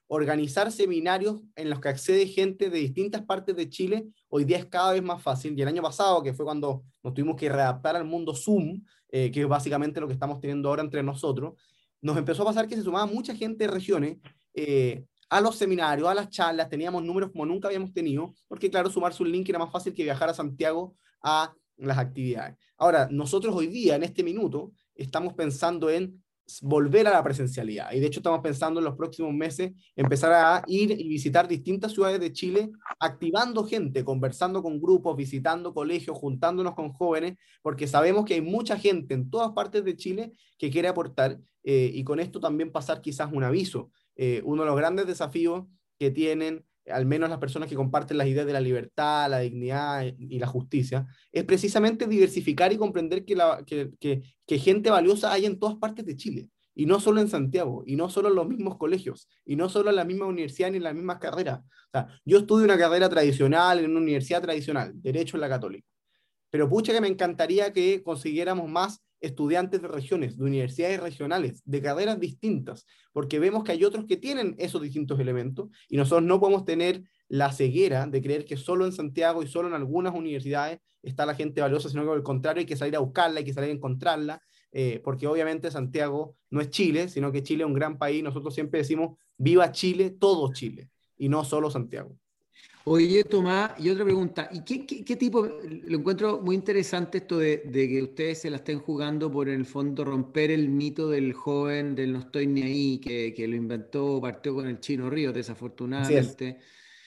organizar seminarios en los que accede gente de distintas partes de Chile, hoy día es cada vez más fácil. Y el año pasado, que fue cuando nos tuvimos que readaptar al mundo Zoom, eh, que es básicamente lo que estamos teniendo ahora entre nosotros, nos empezó a pasar que se sumaba mucha gente de regiones eh, a los seminarios, a las charlas, teníamos números como nunca habíamos tenido, porque claro, sumarse un link era más fácil que viajar a Santiago a las actividades. Ahora, nosotros hoy día, en este minuto, estamos pensando en volver a la presencialidad. Y de hecho estamos pensando en los próximos meses empezar a ir y visitar distintas ciudades de Chile, activando gente, conversando con grupos, visitando colegios, juntándonos con jóvenes, porque sabemos que hay mucha gente en todas partes de Chile que quiere aportar eh, y con esto también pasar quizás un aviso. Eh, uno de los grandes desafíos que tienen al menos las personas que comparten las ideas de la libertad, la dignidad y la justicia, es precisamente diversificar y comprender que, la, que, que, que gente valiosa hay en todas partes de Chile, y no solo en Santiago, y no solo en los mismos colegios, y no solo en la misma universidad ni en las mismas carreras. O sea, yo estudio una carrera tradicional en una universidad tradicional, Derecho en la Católica, pero pucha que me encantaría que consiguiéramos más estudiantes de regiones, de universidades regionales, de carreras distintas, porque vemos que hay otros que tienen esos distintos elementos y nosotros no podemos tener la ceguera de creer que solo en Santiago y solo en algunas universidades está la gente valiosa, sino que al contrario hay que salir a buscarla, hay que salir a encontrarla, eh, porque obviamente Santiago no es Chile, sino que Chile es un gran país. Nosotros siempre decimos viva Chile, todo Chile, y no solo Santiago. Oye, Tomás, y otra pregunta, ¿y qué, qué, qué tipo? Lo encuentro muy interesante esto de, de que ustedes se la estén jugando por, en el fondo, romper el mito del joven, del no estoy ni ahí, que, que lo inventó, partió con el Chino Ríos, desafortunadamente,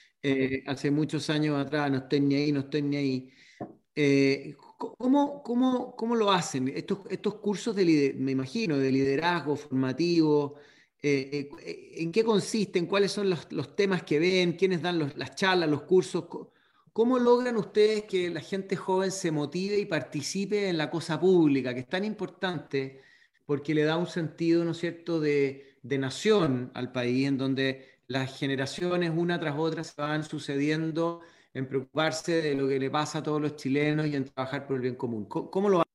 eh, hace muchos años atrás, no estoy ni ahí, no estoy ni ahí. Eh, ¿cómo, cómo, cómo lo hacen? Estos, estos cursos, de lider- me imagino, de liderazgo formativo, eh, eh, ¿en qué consisten? ¿Cuáles son los, los temas que ven? ¿Quiénes dan los- las charlas, los cursos? Co- ¿Cómo logran ustedes que la gente joven se motive y participe en la cosa pública, que es tan importante porque le da un sentido, ¿no es cierto?, de, de nación al país, en donde las generaciones una tras otra se van sucediendo en preocuparse de lo que le pasa a todos los chilenos y en trabajar por el bien común. ¿Cómo, cómo lo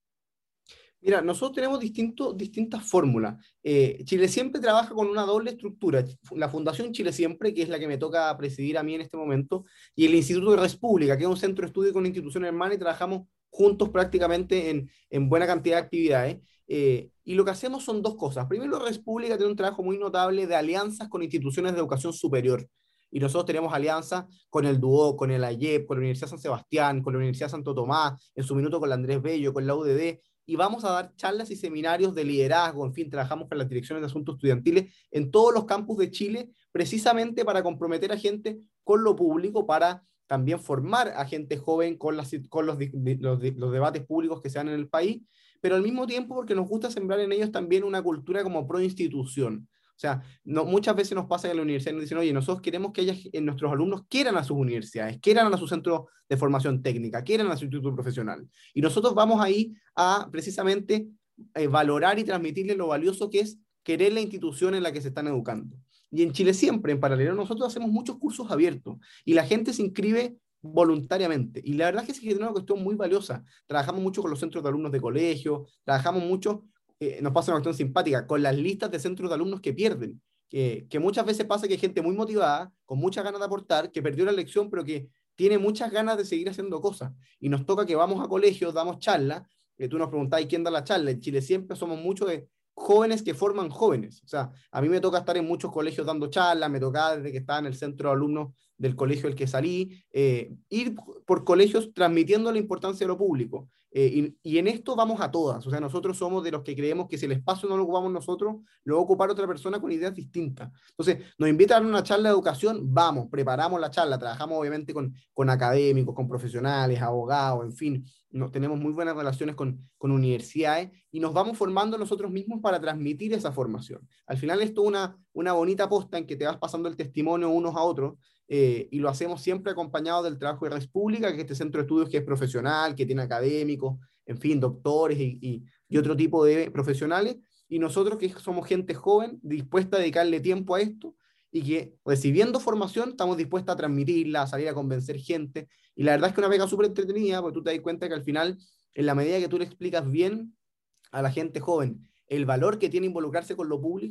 Mira, nosotros tenemos distinto, distintas fórmulas. Eh, Chile Siempre trabaja con una doble estructura. La Fundación Chile Siempre, que es la que me toca presidir a mí en este momento, y el Instituto de Res Pública, que es un centro de estudio con una institución hermana, y trabajamos juntos prácticamente en, en buena cantidad de actividades. Eh, y lo que hacemos son dos cosas. Primero, Res Pública tiene un trabajo muy notable de alianzas con instituciones de educación superior. Y nosotros tenemos alianzas con el DUO, con el AYEP, con la Universidad San Sebastián, con la Universidad Santo Tomás, en su minuto con la Andrés Bello, con la U D D, y vamos a dar charlas y seminarios de liderazgo. En fin, trabajamos con las direcciones de asuntos estudiantiles en todos los campus de Chile, precisamente para comprometer a gente con lo público, para también formar a gente joven con, las, con los, los, los debates públicos que se dan en el país, pero al mismo tiempo porque nos gusta sembrar en ellos también una cultura como pro institución. O sea, no, muchas veces nos pasa que en la universidad nos dicen, oye, nosotros queremos que haya, en nuestros alumnos quieran a sus universidades, quieran a su centro de formación técnica, quieran a su instituto profesional. Y nosotros vamos ahí a precisamente eh, valorar y transmitirles lo valioso que es querer la institución en la que se están educando. Y en Chile Siempre, en paralelo, nosotros hacemos muchos cursos abiertos y la gente se inscribe voluntariamente. Y la verdad es que se genera una cuestión muy valiosa. Trabajamos mucho con los centros de alumnos de colegio, trabajamos mucho, eh, nos pasa una cuestión simpática, con las listas de centros de alumnos que pierden, que, que muchas veces pasa que hay gente muy motivada, con muchas ganas de aportar, que perdió la elección, pero que tiene muchas ganas de seguir haciendo cosas. Y nos toca que vamos a colegios, damos charlas, eh, tú nos preguntabas quién da la charla. En Chile Siempre somos muchos de jóvenes que forman jóvenes. O sea, a mí me toca estar en muchos colegios dando charlas, me tocaba desde que estaba en el centro de alumnos del colegio al que salí, eh, ir por colegios transmitiendo la importancia de lo público. Eh, y, y en esto vamos a todas. O sea, nosotros somos de los que creemos que si el espacio no lo ocupamos nosotros, lo va a ocupar otra persona con ideas distintas. Entonces, nos invitan a una charla de educación, vamos, preparamos la charla, trabajamos obviamente con, con académicos, con profesionales, abogados, en fin, no, tenemos muy buenas relaciones con, con universidades y nos vamos formando nosotros mismos para transmitir esa formación. Al final esto es una, una bonita posta en que te vas pasando el testimonio unos a otros, eh, y lo hacemos siempre acompañado del trabajo de Res Pública, que es este centro de estudios que es profesional, que tiene académicos, en fin, doctores y, y, y otro tipo de profesionales, y nosotros que somos gente joven, dispuesta a dedicarle tiempo a esto, y que recibiendo formación estamos dispuestos a transmitirla, a salir a convencer gente, y la verdad es que una pega súper entretenida, porque tú te das cuenta que al final, en la medida que tú le explicas bien a la gente joven el valor que tiene involucrarse con lo público,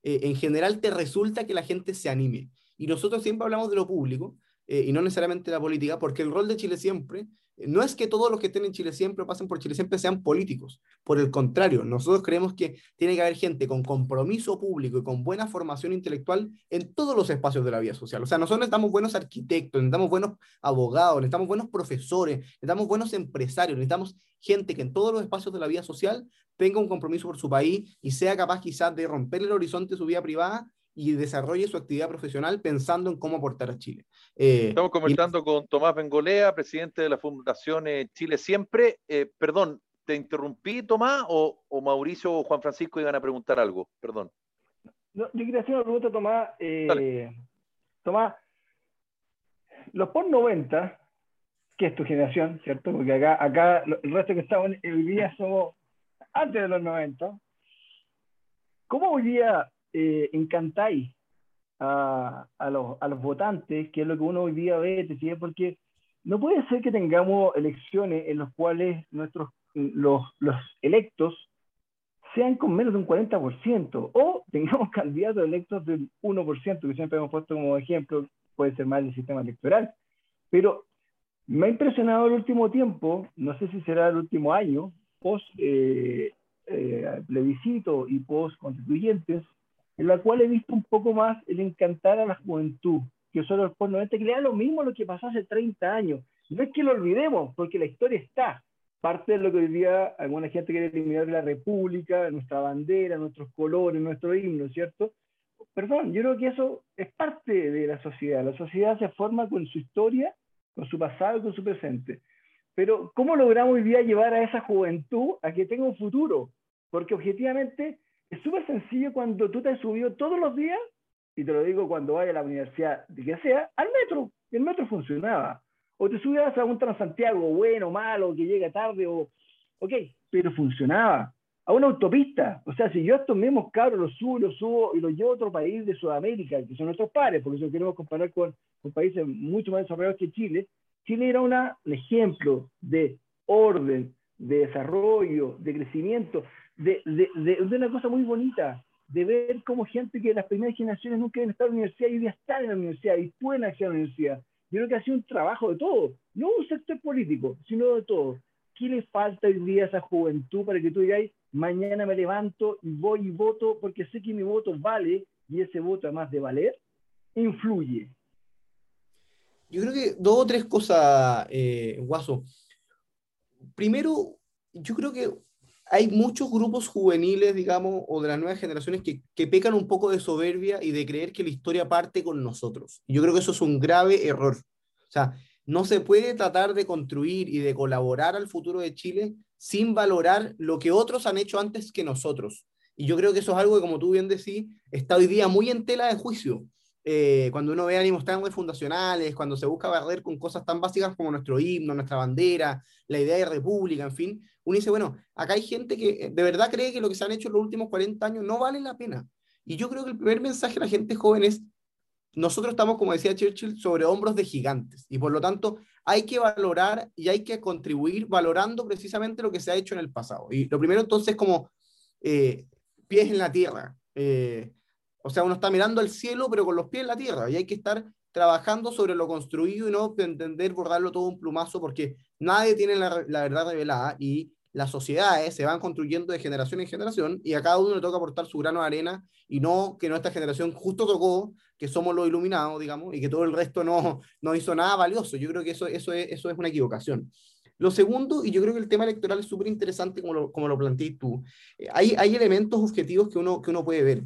eh, en general te resulta que la gente se anime. Y nosotros siempre hablamos de lo público, eh, y no necesariamente de la política, porque el rol de Chile Siempre no es que todos los que estén en Chile Siempre o pasen por Chile Siempre sean políticos. Por el contrario, nosotros creemos que tiene que haber gente con compromiso público y con buena formación intelectual en todos los espacios de la vida social. O sea, nosotros necesitamos buenos arquitectos, necesitamos buenos abogados, necesitamos buenos profesores, necesitamos buenos empresarios, necesitamos gente que en todos los espacios de la vida social tenga un compromiso por su país y sea capaz quizás de romper el horizonte de su vida privada y desarrolle su actividad profesional pensando en cómo aportar a Chile. Eh, Estamos conversando y... con Tomás Bengolea, presidente de la Fundación eh, Chile Siempre. Eh, perdón, ¿te interrumpí, Tomás, o, o Mauricio o Juan Francisco iban a preguntar algo? Perdón. No, yo quería hacer una pregunta, Tomás. Eh, Tomás, los post noventa, que es tu generación, ¿cierto? Porque acá, acá el resto que estamos hoy día somos antes de los noventa. ¿Cómo hoy día eh, encantáis a, a, los, a los votantes, que es lo que uno hoy día ve, te sigue? Porque no puede ser que tengamos elecciones en las cuales nuestros, los, los electos sean con menos de un cuarenta por ciento, o tengamos candidatos electos del uno por ciento, que siempre hemos puesto como ejemplo, puede ser más el sistema electoral. Pero me ha impresionado el último tiempo, no sé si será el último año, post eh, eh, plebiscito y post constituyentes, en la cual he visto un poco más el encantar a la juventud, que son los post noventa, que le da lo mismo lo que pasó hace treinta años. No es que lo olvidemos, porque la historia está. Parte de lo que hoy día alguna gente quiere eliminar de la República, nuestra bandera, nuestros colores, nuestro himno, ¿cierto? Perdón, yo creo que eso es parte de la sociedad. La sociedad se forma con su historia, con su pasado y con su presente. Pero ¿cómo logramos hoy día llevar a esa juventud a que tenga un futuro? Porque objetivamente es súper sencillo cuando tú te has subido todos los días, y te lo digo cuando vaya a la universidad, de que sea, al metro. El metro funcionaba. O te subías a un Transantiago, bueno, malo, que llega tarde, o, ok, pero funcionaba. A una autopista. O sea, si yo a estos mismos cabros los subo, los subo y los llevo a otro país de Sudamérica, que son nuestros pares, porque si lo queremos comparar con, con países mucho más desarrollados que Chile, Chile era una, un ejemplo de orden, de desarrollo, de crecimiento, de, de, de, de una cosa muy bonita, de ver cómo gente que en las primeras generaciones nunca habían estado en la universidad y hoy día están en la universidad y pueden acceder a la universidad. Yo creo que ha sido un trabajo de todo, no un sector político, sino de todo. ¿Qué le falta hoy día a esa juventud para que tú digas, mañana me levanto y voy y voto porque sé que mi voto vale, y ese voto, además de valer, influye? Yo creo que dos o tres cosas, eh, Guaso. Primero, yo creo que hay muchos grupos juveniles, digamos, o de las nuevas generaciones que, que pecan un poco de soberbia y de creer que la historia parte con nosotros. Y yo creo que eso es un grave error. O sea, no se puede tratar de construir y de colaborar al futuro de Chile sin valorar lo que otros han hecho antes que nosotros. Y yo creo que eso es algo que, como tú bien decís, está hoy día muy en tela de juicio. Eh, cuando uno ve ánimos tan fundacionales, cuando se busca barrer con cosas tan básicas como nuestro himno, nuestra bandera, la idea de república, en fin, uno dice, bueno, acá hay gente que de verdad cree que lo que se han hecho en los últimos cuarenta años no vale la pena. Y yo creo que el primer mensaje a la gente joven es, nosotros estamos, como decía Churchill, sobre hombros de gigantes, y por lo tanto hay que valorar y hay que contribuir valorando precisamente lo que se ha hecho en el pasado. Y lo primero entonces es como eh, pies en la tierra. Eh, o sea, uno está mirando al cielo pero con los pies en la tierra, y hay que estar trabajando sobre lo construido y no pretender bordarlo todo un plumazo, porque nadie tiene la, la verdad revelada, y las sociedades se van construyendo de generación en generación, y a cada uno le toca aportar su grano de arena, y no que nuestra generación justo tocó, que somos los iluminados, digamos, y que todo el resto no, no hizo nada valioso. Yo creo que eso, eso, es, eso es una equivocación. Lo segundo, y yo creo que el tema electoral es súper interesante como lo, como lo planteas tú, eh, hay, hay elementos objetivos que uno, que uno puede ver.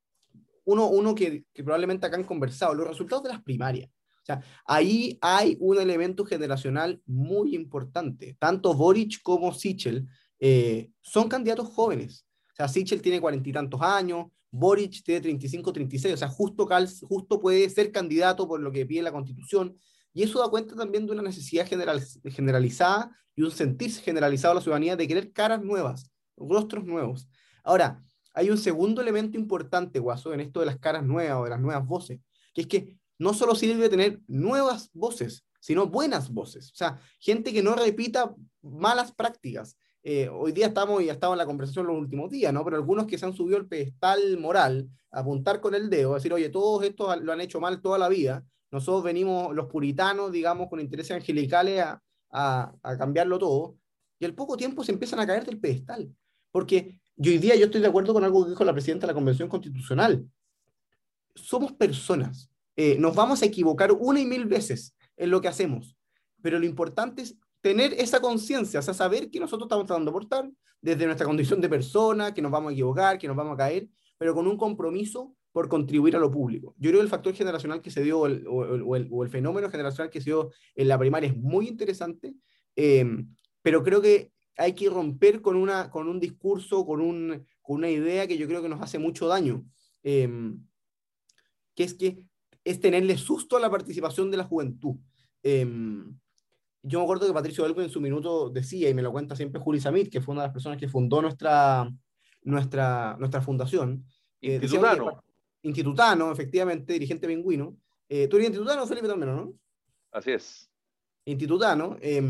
Uno, uno que, que probablemente acá han conversado, los resultados de las primarias. O sea, ahí hay un elemento generacional muy importante. Tanto Boric como Sichel eh, son candidatos jóvenes. O sea, Sichel tiene cuarenta y tantos años, Boric tiene treinta y cinco, treinta y seis, o sea, justo, cal, justo puede ser candidato por lo que pide la Constitución, y eso da cuenta también de una necesidad general, generalizada y un sentirse generalizado de la ciudadanía de querer caras nuevas, rostros nuevos. Ahora, hay un segundo elemento importante, Guaso, en esto de las caras nuevas o de las nuevas voces, que es que no solo sirve tener nuevas voces, sino buenas voces. O sea, gente que no repita malas prácticas, Eh, hoy día estamos, y ha estado en la conversación los últimos días, ¿no? Pero algunos que se han subido al pedestal moral, a apuntar con el dedo, a decir, oye, todos estos lo han hecho mal toda la vida, nosotros venimos, los puritanos, digamos, con intereses angelicales a, a, a cambiarlo todo, y al poco tiempo se empiezan a caer del pedestal. Porque yo hoy día yo estoy de acuerdo con algo que dijo la presidenta de la Convención Constitucional. Somos personas, eh, nos vamos a equivocar una y mil veces en lo que hacemos, pero lo importante es tener esa conciencia, o sea, saber que nosotros estamos tratando de aportar desde nuestra condición de persona, que nos vamos a equivocar, que nos vamos a caer, pero con un compromiso por contribuir a lo público. Yo creo que el factor generacional que se dio, o el, o el, o el fenómeno generacional que se dio en la primaria es muy interesante, eh, pero creo que hay que romper con, una, con un discurso, con, un, con una idea que yo creo que nos hace mucho daño, eh, que es que es tenerle susto a la participación de la juventud. Eh, yo me acuerdo que Patricio Elwin en su minuto decía, y me lo cuenta siempre Juli Samit, que fue una de las personas que fundó nuestra, nuestra, nuestra fundación. Eh, Institutano. Decía, institutano, efectivamente, dirigente pingüino. Eh, ¿Tú eres institutano, Felipe, también, no? Así es. Institutano. Eh,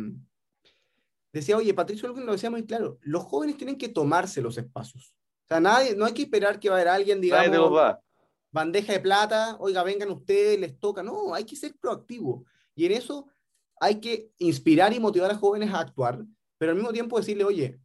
decía, oye, Patricio Elwin lo decía muy claro, los jóvenes tienen que tomarse los espacios. O sea, nadie, no hay que esperar que va a haber alguien, digamos, Nadie te los da. bandeja de plata, oiga, vengan ustedes, les toca. No, hay que ser proactivo. Y en eso hay que inspirar y motivar a jóvenes a actuar, pero al mismo tiempo decirle, oye,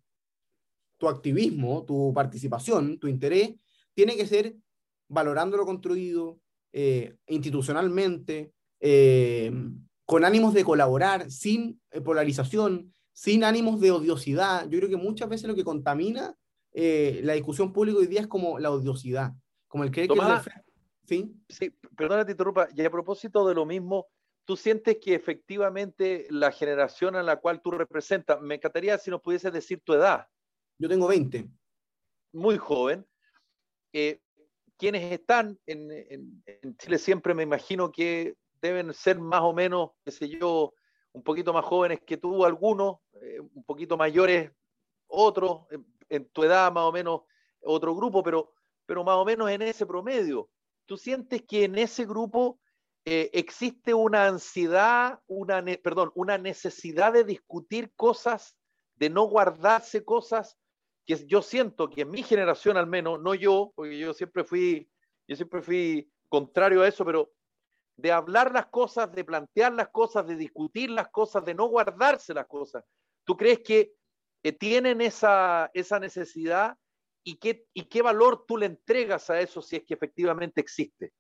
tu activismo, tu participación, tu interés, tiene que ser valorando lo construido, eh, institucionalmente, eh, con ánimos de colaborar, sin eh, polarización, sin ánimos de odiosidad. Yo creo que muchas veces lo que contamina eh, la discusión pública hoy día es como la odiosidad, como el creer Tomás, que... ¿Sí? Sí, perdona, te interrumpa. Y a propósito de lo mismo, ¿tú sientes que efectivamente la generación a la cual tú representas, me encantaría si nos pudieses decir tu edad? Yo tengo veinte. Muy joven. Eh, quienes están en, en, en Chile siempre me imagino que deben ser más o menos, qué sé yo, un poquito más jóvenes que tú, algunos, eh, un poquito mayores otros, en, en tu edad más o menos otro grupo, pero, pero más o menos en ese promedio. ¿Tú sientes que en ese grupo eh, existe una ansiedad, una, ne perdón, una necesidad de discutir cosas, de no guardarse cosas? Que yo siento que en mi generación al menos, no yo, porque yo siempre fui, yo siempre fui contrario a eso, pero de hablar las cosas, de plantear las cosas, de discutir las cosas, de no guardarse las cosas. ¿Tú crees que eh, tienen esa, esa necesidad y qué, y qué valor tú le entregas a eso si es que efectivamente existe?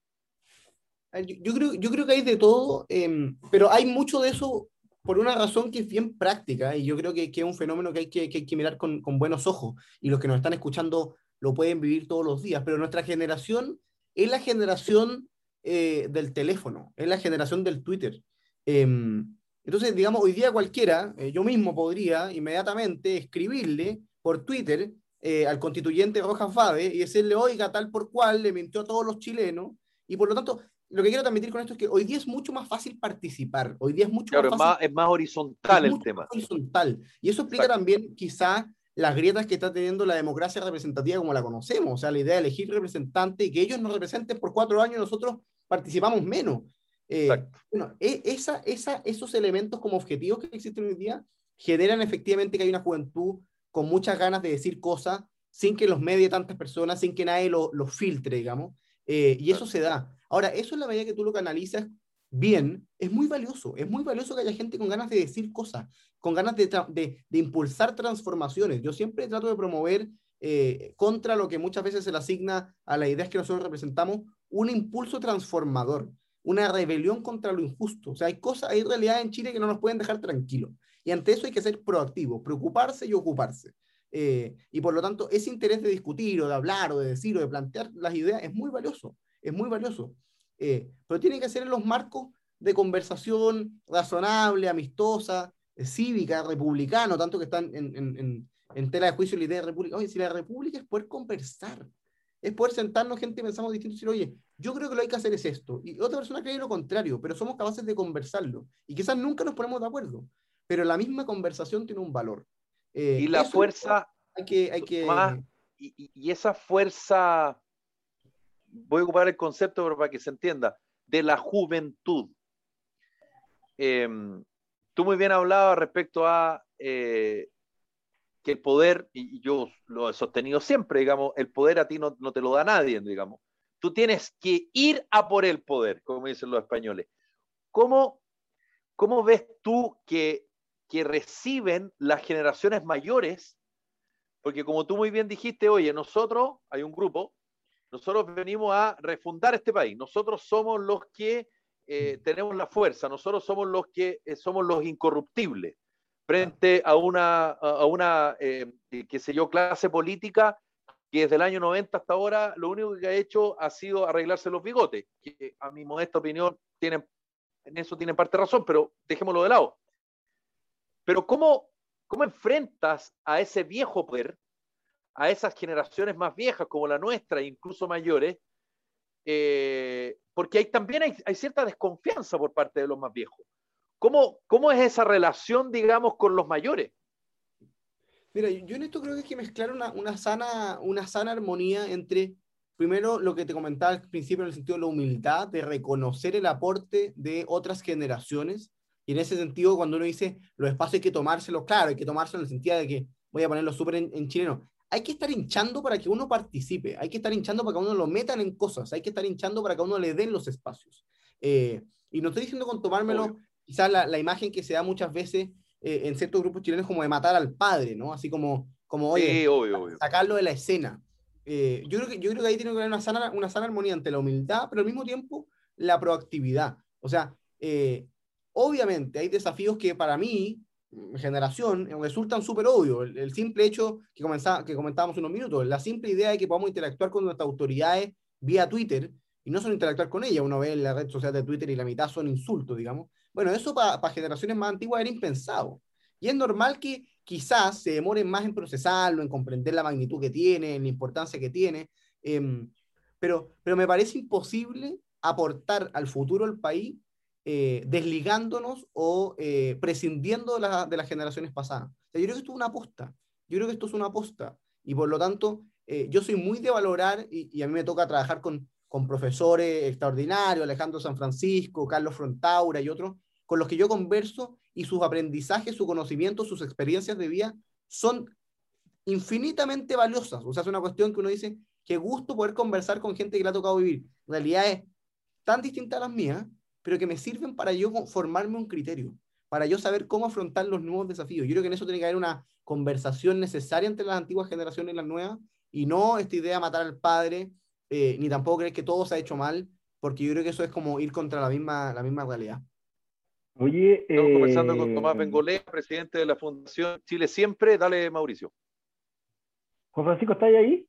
Yo, yo, creo, yo creo que hay de todo, eh, pero hay mucho de eso por una razón que es bien práctica y yo creo que, que es un fenómeno que hay que, que, hay que mirar con, con buenos ojos y los que nos están escuchando lo pueden vivir todos los días, pero nuestra generación es la generación eh, del teléfono, es la generación del Twitter. Eh, entonces, digamos, hoy día cualquiera, eh, yo mismo podría inmediatamente escribirle por Twitter eh, al constituyente Rojas Vade y decirle, oiga, tal por cual, le mintió a todos los chilenos y por lo tanto lo que quiero transmitir con esto es que hoy día es mucho más fácil participar, hoy día es mucho claro, más fácil. Es más, es más horizontal es el tema. Más horizontal. Y eso explica Exacto. también quizás las grietas que está teniendo la democracia representativa como la conocemos, o sea, la idea de elegir representantes y que ellos nos representen por cuatro años y nosotros participamos menos. Eh, bueno, esa, esa, esos elementos como objetivos que existen hoy día generan efectivamente que hay una juventud con muchas ganas de decir cosas sin que los medie tantas personas, sin que nadie los lo filtre, digamos, eh, y eso se da. Ahora, eso en la medida que tú lo canalizas bien, es muy valioso, es muy valioso que haya gente con ganas de decir cosas, con ganas de, de, de impulsar transformaciones. Yo siempre trato de promover, eh, contra lo que muchas veces se le asigna a las ideas que nosotros representamos, un impulso transformador, una rebelión contra lo injusto. O sea, hay cosas, hay realidades en Chile que no nos pueden dejar tranquilos. Y ante eso hay que ser proactivo, preocuparse y ocuparse. Eh, y por lo tanto, ese interés de discutir o de hablar o de decir o de plantear las ideas es muy valioso, es muy valioso. Eh, pero tiene que ser en los marcos de conversación razonable, amistosa, eh, cívica, republicano, tanto que están en, en, en, en tela de juicio la idea de república. Oye, si la república es poder conversar, es poder sentarnos gente y pensamos distinto y decir, oye, yo creo que lo que hay que hacer es esto, y otra persona cree lo contrario, pero somos capaces de conversarlo, y quizás nunca nos ponemos de acuerdo, pero la misma conversación tiene un valor. Eh, y la fuerza, hay que, hay que... Tomás, y, y esa fuerza, voy a ocupar el concepto pero para que se entienda, de la juventud. Eh, tú muy bien hablabas respecto a eh, que el poder, y yo lo he sostenido siempre, digamos, el poder a ti no, no te lo da nadie, digamos. Tú tienes que ir a por el poder, como dicen los españoles. ¿Cómo, cómo ves tú que, que reciben las generaciones mayores? Porque como tú muy bien dijiste, oye, nosotros, hay un grupo, nosotros venimos a refundar este país. Nosotros somos los que eh, tenemos la fuerza, nosotros somos los que eh, somos los incorruptibles frente a una, a una eh, qué sé yo, clase política que desde el año noventa hasta ahora lo único que ha hecho ha sido arreglarse los bigotes, que a mi modesta opinión tienen, en eso tienen parte de razón, pero dejémoslo de lado. Pero ¿cómo, cómo enfrentas a ese viejo poder, a esas generaciones más viejas como la nuestra, incluso mayores? Eh, porque hay, también hay, hay cierta desconfianza por parte de los más viejos. ¿Cómo, ¿Cómo es esa relación, digamos, con los mayores? Mira, yo en esto creo que hay que mezclar una, una, sana, una sana armonía entre, primero, lo que te comentaba al principio en el sentido de la humildad, de reconocer el aporte de otras generaciones, y en ese sentido, cuando uno dice los espacios hay que tomárselos, claro, hay que tomárselo en el sentido de que, voy a ponerlo súper en, en chileno, hay que estar hinchando para que uno participe, hay que estar hinchando para que a uno lo metan en cosas, hay que estar hinchando para que a uno le den los espacios. Eh, y no estoy diciendo con tomármelo, obvio, quizás la, la imagen que se da muchas veces eh, en ciertos grupos chilenos como de matar al padre, ¿no? Así como, como oye, sí, obvio, obvio. sacarlo de la escena. Eh, yo, creo que, yo creo que ahí tiene que haber una sana, una sana armonía entre la humildad, pero al mismo tiempo la proactividad. O sea, eh, obviamente hay desafíos que para mí, mi generación, resultan súper obvios. El, el simple hecho que, comenzá, que comentábamos unos minutos, la simple idea de que podamos interactuar con nuestras autoridades vía Twitter, y no solo interactuar con ellas, uno ve en la red social de Twitter y la mitad son insultos, digamos. Bueno, eso para pa generaciones más antiguas era impensado. Y es normal que quizás se demoren más en procesarlo, en comprender la magnitud que tiene, en la importancia que tiene, eh, pero, pero me parece imposible aportar al futuro del país eh, desligándonos o eh, prescindiendo de, la, de las generaciones pasadas. O sea, yo creo que esto es una aposta, yo creo que esto es una aposta, y por lo tanto, eh, yo soy muy de valorar, y, y a mí me toca trabajar con, con profesores extraordinarios, Alejandro San Francisco, Carlos Frontaura y otros, con los que yo converso, y sus aprendizajes, su conocimiento, sus experiencias de vida son infinitamente valiosas. O sea, es una cuestión que uno dice, qué gusto poder conversar con gente que le ha tocado vivir realidades tan distintas a las mías, pero que me sirven para yo formarme un criterio, para yo saber cómo afrontar los nuevos desafíos. Yo creo que en eso tiene que haber una conversación necesaria entre las antiguas generaciones y las nuevas, y no esta idea de matar al padre, eh, ni tampoco creer que todo se ha hecho mal, porque yo creo que eso es como ir contra la misma, la misma realidad. Oye, estamos eh... conversando con Tomás Bengolea, presidente de la Fundación Chile Siempre. Dale, Mauricio. Juan Francisco, ¿estás ahí?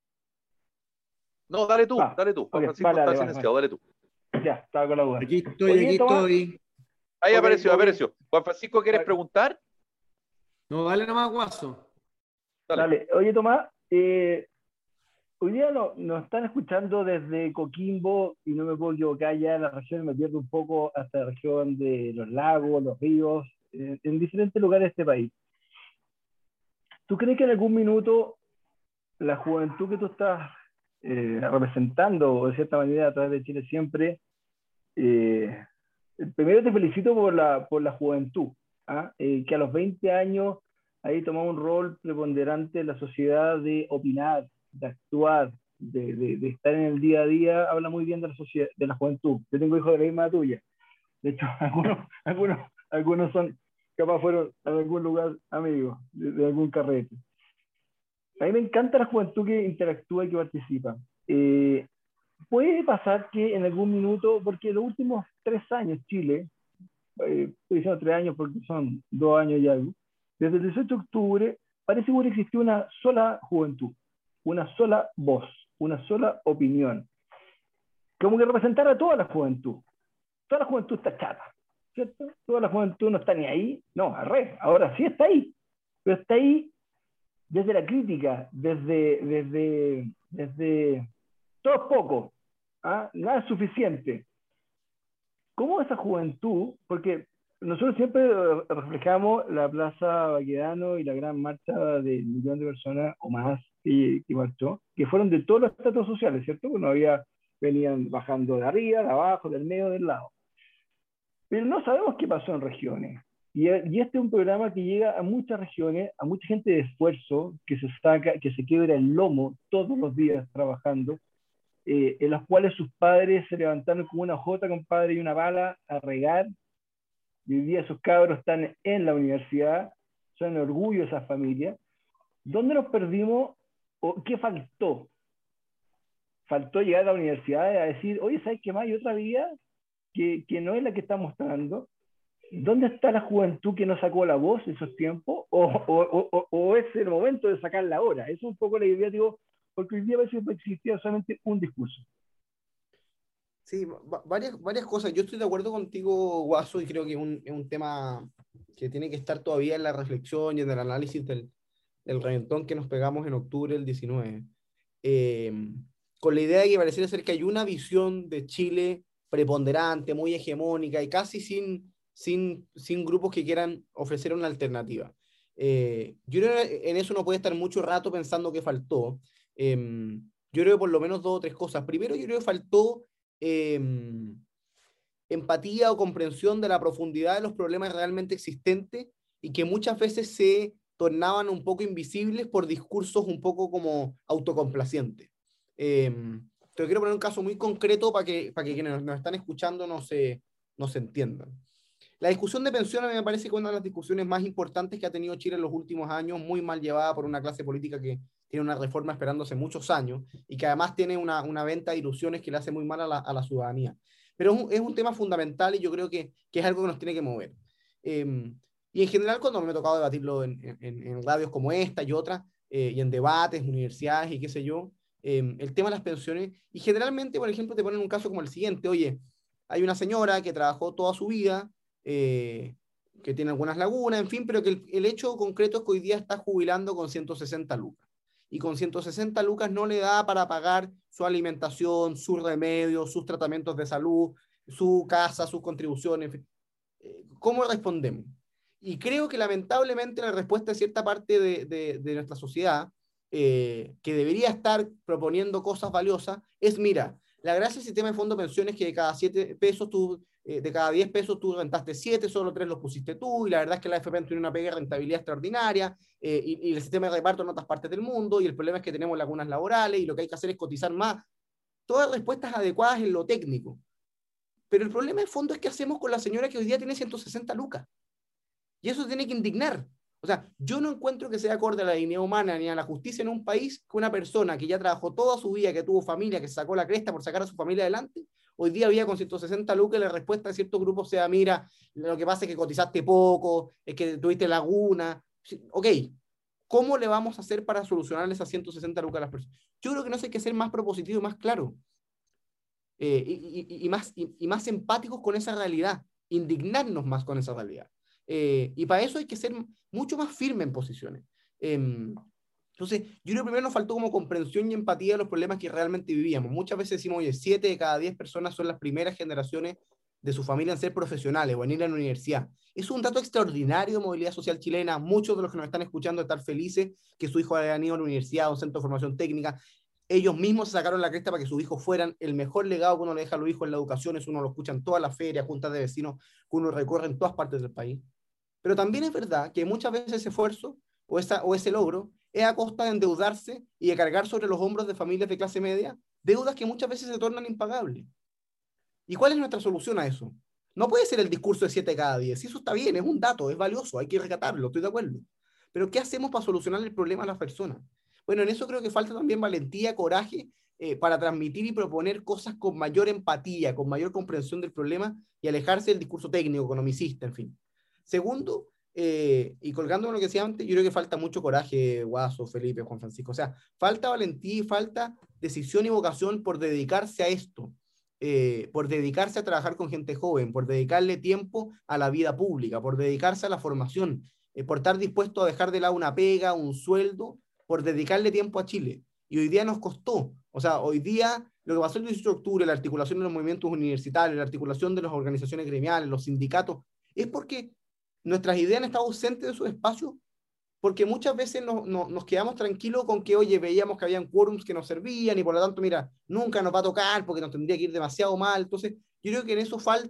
No, dale tú, ah, dale tú. Juan okay, Francisco vale, está vale, silenciado, vale. dale tú. Ya, estaba con la duda. Aquí estoy, Oye, aquí Tomás, estoy. Ahí okay, apareció, okay. apareció. Juan Francisco, ¿quieres vale. preguntar? No, dale nomás, Guaso. Dale. Dale. Oye, Tomás, eh, hoy día no, nos están escuchando desde Coquimbo, y no me puedo equivocar, ya en la región me pierdo un poco hasta la región de los lagos, los ríos, eh, en diferentes lugares de este país. ¿Tú crees que en algún minuto la juventud que tú estás eh, representando, de cierta manera, a través de Chile Siempre, eh, primero te felicito por la, por la juventud, ¿ah? eh, que a los veinte años ahí tomó un rol preponderante en la sociedad de opinar, de actuar, de, de, de estar en el día a día, habla muy bien de la, sociedad, de la juventud. Yo tengo hijos de la misma tuya. De hecho, algunos, algunos, algunos son, capaz fueron a algún lugar amigos, de, de algún carrete. A mí me encanta la juventud que interactúa y que participa. Eh, puede pasar que en algún minuto, porque los últimos tres años Chile, eh, estoy diciendo tres años porque son dos años y algo, desde el dieciocho de octubre parece que existió una sola juventud, una sola voz, una sola opinión, como que representara a toda la juventud. Toda la juventud está chata, ¿cierto? Toda la juventud no está ni ahí, no, al revés, ahora sí está ahí, pero está ahí desde la crítica, desde, desde, desde todo es poco, ¿ah? Nada es suficiente. ¿Cómo esa juventud? Porque nosotros siempre reflejamos la Plaza Baquedano y la gran marcha del millón de personas o más que, que marchó, que fueron de todos los estratos sociales, ¿cierto? Porque no había, venían bajando de arriba, de abajo, del medio, del lado. Pero no sabemos qué pasó en regiones. Y, y este es un programa que llega a muchas regiones, a mucha gente de esfuerzo, que se saca, que se quiebra el lomo todos los días trabajando, eh, en los cuales sus padres se levantaron como una jota, compadre, y una bala a regar, y hoy día esos cabros están en la universidad, son el orgullo de esa familia. ¿Dónde nos perdimos o qué faltó? Faltó llegar a la universidad a decir, oye, ¿sabes qué más? Hay otra vida que, que no es la que está mostrando. ¿Dónde está la juventud que no sacó la voz en esos tiempos? ¿O, o, o, o es el momento de sacarla ahora? Eso es un poco la idea, digo, porque hoy día a veces existía solamente un discurso. Sí, varias, varias cosas. Yo estoy de acuerdo contigo, Guaso, y creo que es un, es un tema que tiene que estar todavía en la reflexión y en el análisis del, del reventón que nos pegamos en octubre del diecinueve. Eh, con la idea de que pareciera ser que hay una visión de Chile preponderante, muy hegemónica y casi sin, sin, sin grupos que quieran ofrecer una alternativa. Eh, yo creo que en eso no puede estar mucho rato pensando que faltó. Eh, yo creo que por lo menos dos o tres cosas. Primero, yo creo que faltó eh, empatía o comprensión de la profundidad de los problemas realmente existentes y que muchas veces se tornaban un poco invisibles por discursos un poco como autocomplacientes. Eh, te quiero poner un caso muy concreto para que, para que quienes nos están escuchando no se, no se entiendan. La discusión de pensiones me parece que es una de las discusiones más importantes que ha tenido Chile en los últimos años, muy mal llevada por una clase política que tiene una reforma esperándose muchos años y que además tiene una, una venta de ilusiones que le hace muy mal a la, a la ciudadanía. Pero es un, es un tema fundamental y yo creo que, que es algo que nos tiene que mover. Eh, y en general, cuando me ha tocado debatirlo en, en, en radios como esta y otras, eh, y en debates, universidades y qué sé yo, eh, el tema de las pensiones, y generalmente, por ejemplo, te ponen un caso como el siguiente: oye, hay una señora que trabajó toda su vida, eh, que tiene algunas lagunas, en fin, pero que el, el hecho concreto es que hoy día está jubilando con ciento sesenta lucas. Y con ciento sesenta lucas no le da para pagar su alimentación, sus remedios, sus tratamientos de salud, su casa, sus contribuciones, en fin. ¿Cómo respondemos? Y creo que lamentablemente la respuesta de cierta parte de, de, de nuestra sociedad, eh, que debería estar proponiendo cosas valiosas, es: mira, la gracia del sistema de fondo de pensiones es que de cada siete pesos tú, eh, de cada diez pesos tú rentaste siete, solo tres los pusiste tú, y la verdad es que la A F P tiene una pega de rentabilidad extraordinaria, eh, y, y el sistema de reparto en otras partes del mundo, y el problema es que tenemos lagunas laborales, y lo que hay que hacer es cotizar más. Todas respuestas adecuadas en lo técnico. Pero el problema de fondo es qué hacemos con la señora que hoy día tiene ciento sesenta lucas. Y eso tiene que indignar. O sea, yo no encuentro que sea acorde a la dignidad humana ni a la justicia en un país que una persona que ya trabajó toda su vida, que tuvo familia, que sacó la cresta por sacar a su familia adelante, hoy día había con ciento sesenta lucas y la respuesta de ciertos grupos sea: mira, lo que pasa es que cotizaste poco, es que tuviste laguna. Ok, ¿cómo le vamos a hacer para solucionar esas ciento sesenta lucas a las personas? Yo creo que no hay que ser más propositivo y más claro. Eh, y, y, y, más, y, y más empáticos con esa realidad, indignarnos más con esa realidad. Eh, y para eso hay que ser mucho más firme en posiciones. Eh, entonces, yo creo que primero nos faltó como comprensión y empatía de los problemas que realmente vivíamos. Muchas veces decimos: oye, siete de cada diez personas son las primeras generaciones de su familia en ser profesionales o en ir a la universidad. Es un dato extraordinario de movilidad social chilena. Muchos de los que nos están escuchando están felices que su hijo haya ido a la universidad, a un centro de formación técnica. Ellos mismos se sacaron la cresta para que sus hijos fueran. El mejor legado que uno le deja a los hijos en la educación es: uno lo escucha en todas las ferias, juntas de vecinos, que uno recorre en todas partes del país. Pero también es verdad que muchas veces ese esfuerzo o, esa, o ese logro es a costa de endeudarse y de cargar sobre los hombros de familias de clase media deudas que muchas veces se tornan impagables. ¿Y cuál es nuestra solución a eso? No puede ser el discurso de siete de cada diez. Eso está bien, es un dato, es valioso, hay que rescatarlo, estoy de acuerdo. Pero ¿qué hacemos para solucionar el problema a las personas? Bueno, en eso creo que falta también valentía, coraje, eh, para transmitir y proponer cosas con mayor empatía, con mayor comprensión del problema y alejarse del discurso técnico, economicista, en fin. Segundo, eh, y colgando con lo que decía antes, yo creo que falta mucho coraje, Guaso, Felipe, Juan Francisco. O sea, falta valentía y falta decisión y vocación por dedicarse a esto, eh, por dedicarse a trabajar con gente joven, por dedicarle tiempo a la vida pública, por dedicarse a la formación, eh, por estar dispuesto a dejar de lado una pega, un sueldo, por dedicarle tiempo a Chile. Y hoy día nos costó. O sea, hoy día lo que pasó el dieciocho de octubre, la articulación de los movimientos universitarios, la articulación de las organizaciones gremiales, los sindicatos, es porque nuestras ideas han estado ausentes de su espacio, porque muchas veces no, no, nos quedamos tranquilos con que, oye, veíamos que habían quórums que nos servían y por lo tanto, mira, nunca nos va a tocar porque nos tendría que ir demasiado mal. Entonces, yo creo que en eso falta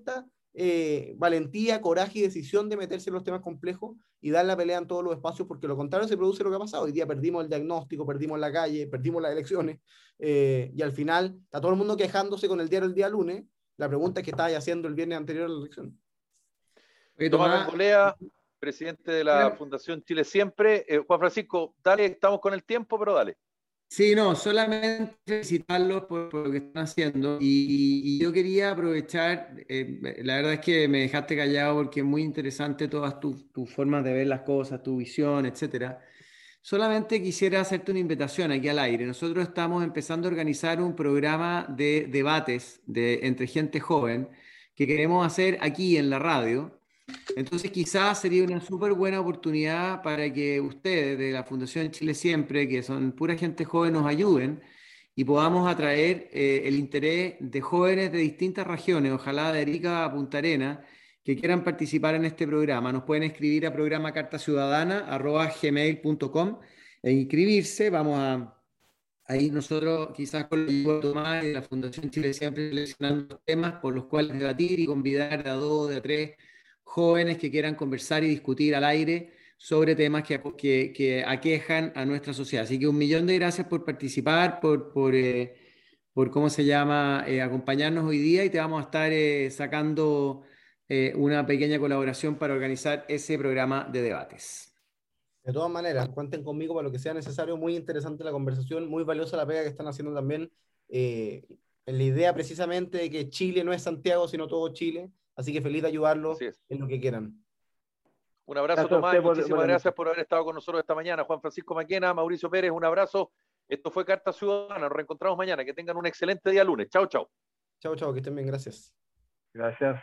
eh, valentía, coraje y decisión de meterse en los temas complejos y dar la pelea en todos los espacios, porque lo contrario se produce lo que ha pasado. Hoy día perdimos el diagnóstico, perdimos la calle, perdimos las elecciones, eh, y al final está todo el mundo quejándose con el diario el día lunes. La pregunta es qué estabas haciendo el viernes anterior a la elección. Oye, Tomás Bengolea, presidente de la Fundación Chile Siempre. Eh, Juan Francisco, dale, estamos con el tiempo, pero dale. Sí, no, solamente felicitarlos por, por lo que están haciendo y, y yo quería aprovechar, eh, la verdad es que me dejaste callado porque es muy interesante todas tus tus formas de ver las cosas, tu visión, etcétera. Solamente quisiera hacerte una invitación aquí al aire. Nosotros estamos empezando a organizar un programa de debates de, entre gente joven que queremos hacer aquí en la radio. Entonces quizás sería una súper buena oportunidad para que ustedes de la Fundación Chile Siempre, que son pura gente joven, nos ayuden y podamos atraer eh, el interés de jóvenes de distintas regiones, ojalá de Arica a Punta Arenas, que quieran participar en este programa. Nos pueden escribir a programa carta ciudadana arroba gmail punto com e inscribirse. Vamos a, ahí nosotros quizás con el equipo de Tomás y de la Fundación Chile Siempre seleccionando temas por los cuales debatir y convidar a dos, de a tres jóvenes que quieran conversar y discutir al aire sobre temas que, que, que aquejan a nuestra sociedad. Así que un millón de gracias por participar, por, por, eh, por ¿cómo se llama?, eh, acompañarnos hoy día, y te vamos a estar eh, sacando eh, una pequeña colaboración para organizar ese programa de debates. De todas maneras, cuenten conmigo para lo que sea necesario. Muy interesante la conversación, muy valiosa la pega que están haciendo también, eh, en la idea precisamente de que Chile no es Santiago, sino todo Chile. Así que feliz de ayudarlos en lo que quieran. Un abrazo, gracias, Tomás, y muchísimas por, gracias por haber estado con nosotros esta mañana. Juan Francisco Maquena, Mauricio Pérez, un abrazo. Esto fue Carta Ciudadana. Nos reencontramos mañana. Que tengan un excelente día lunes. Chao, chao. Chao, chao, que estén bien. Gracias. Gracias.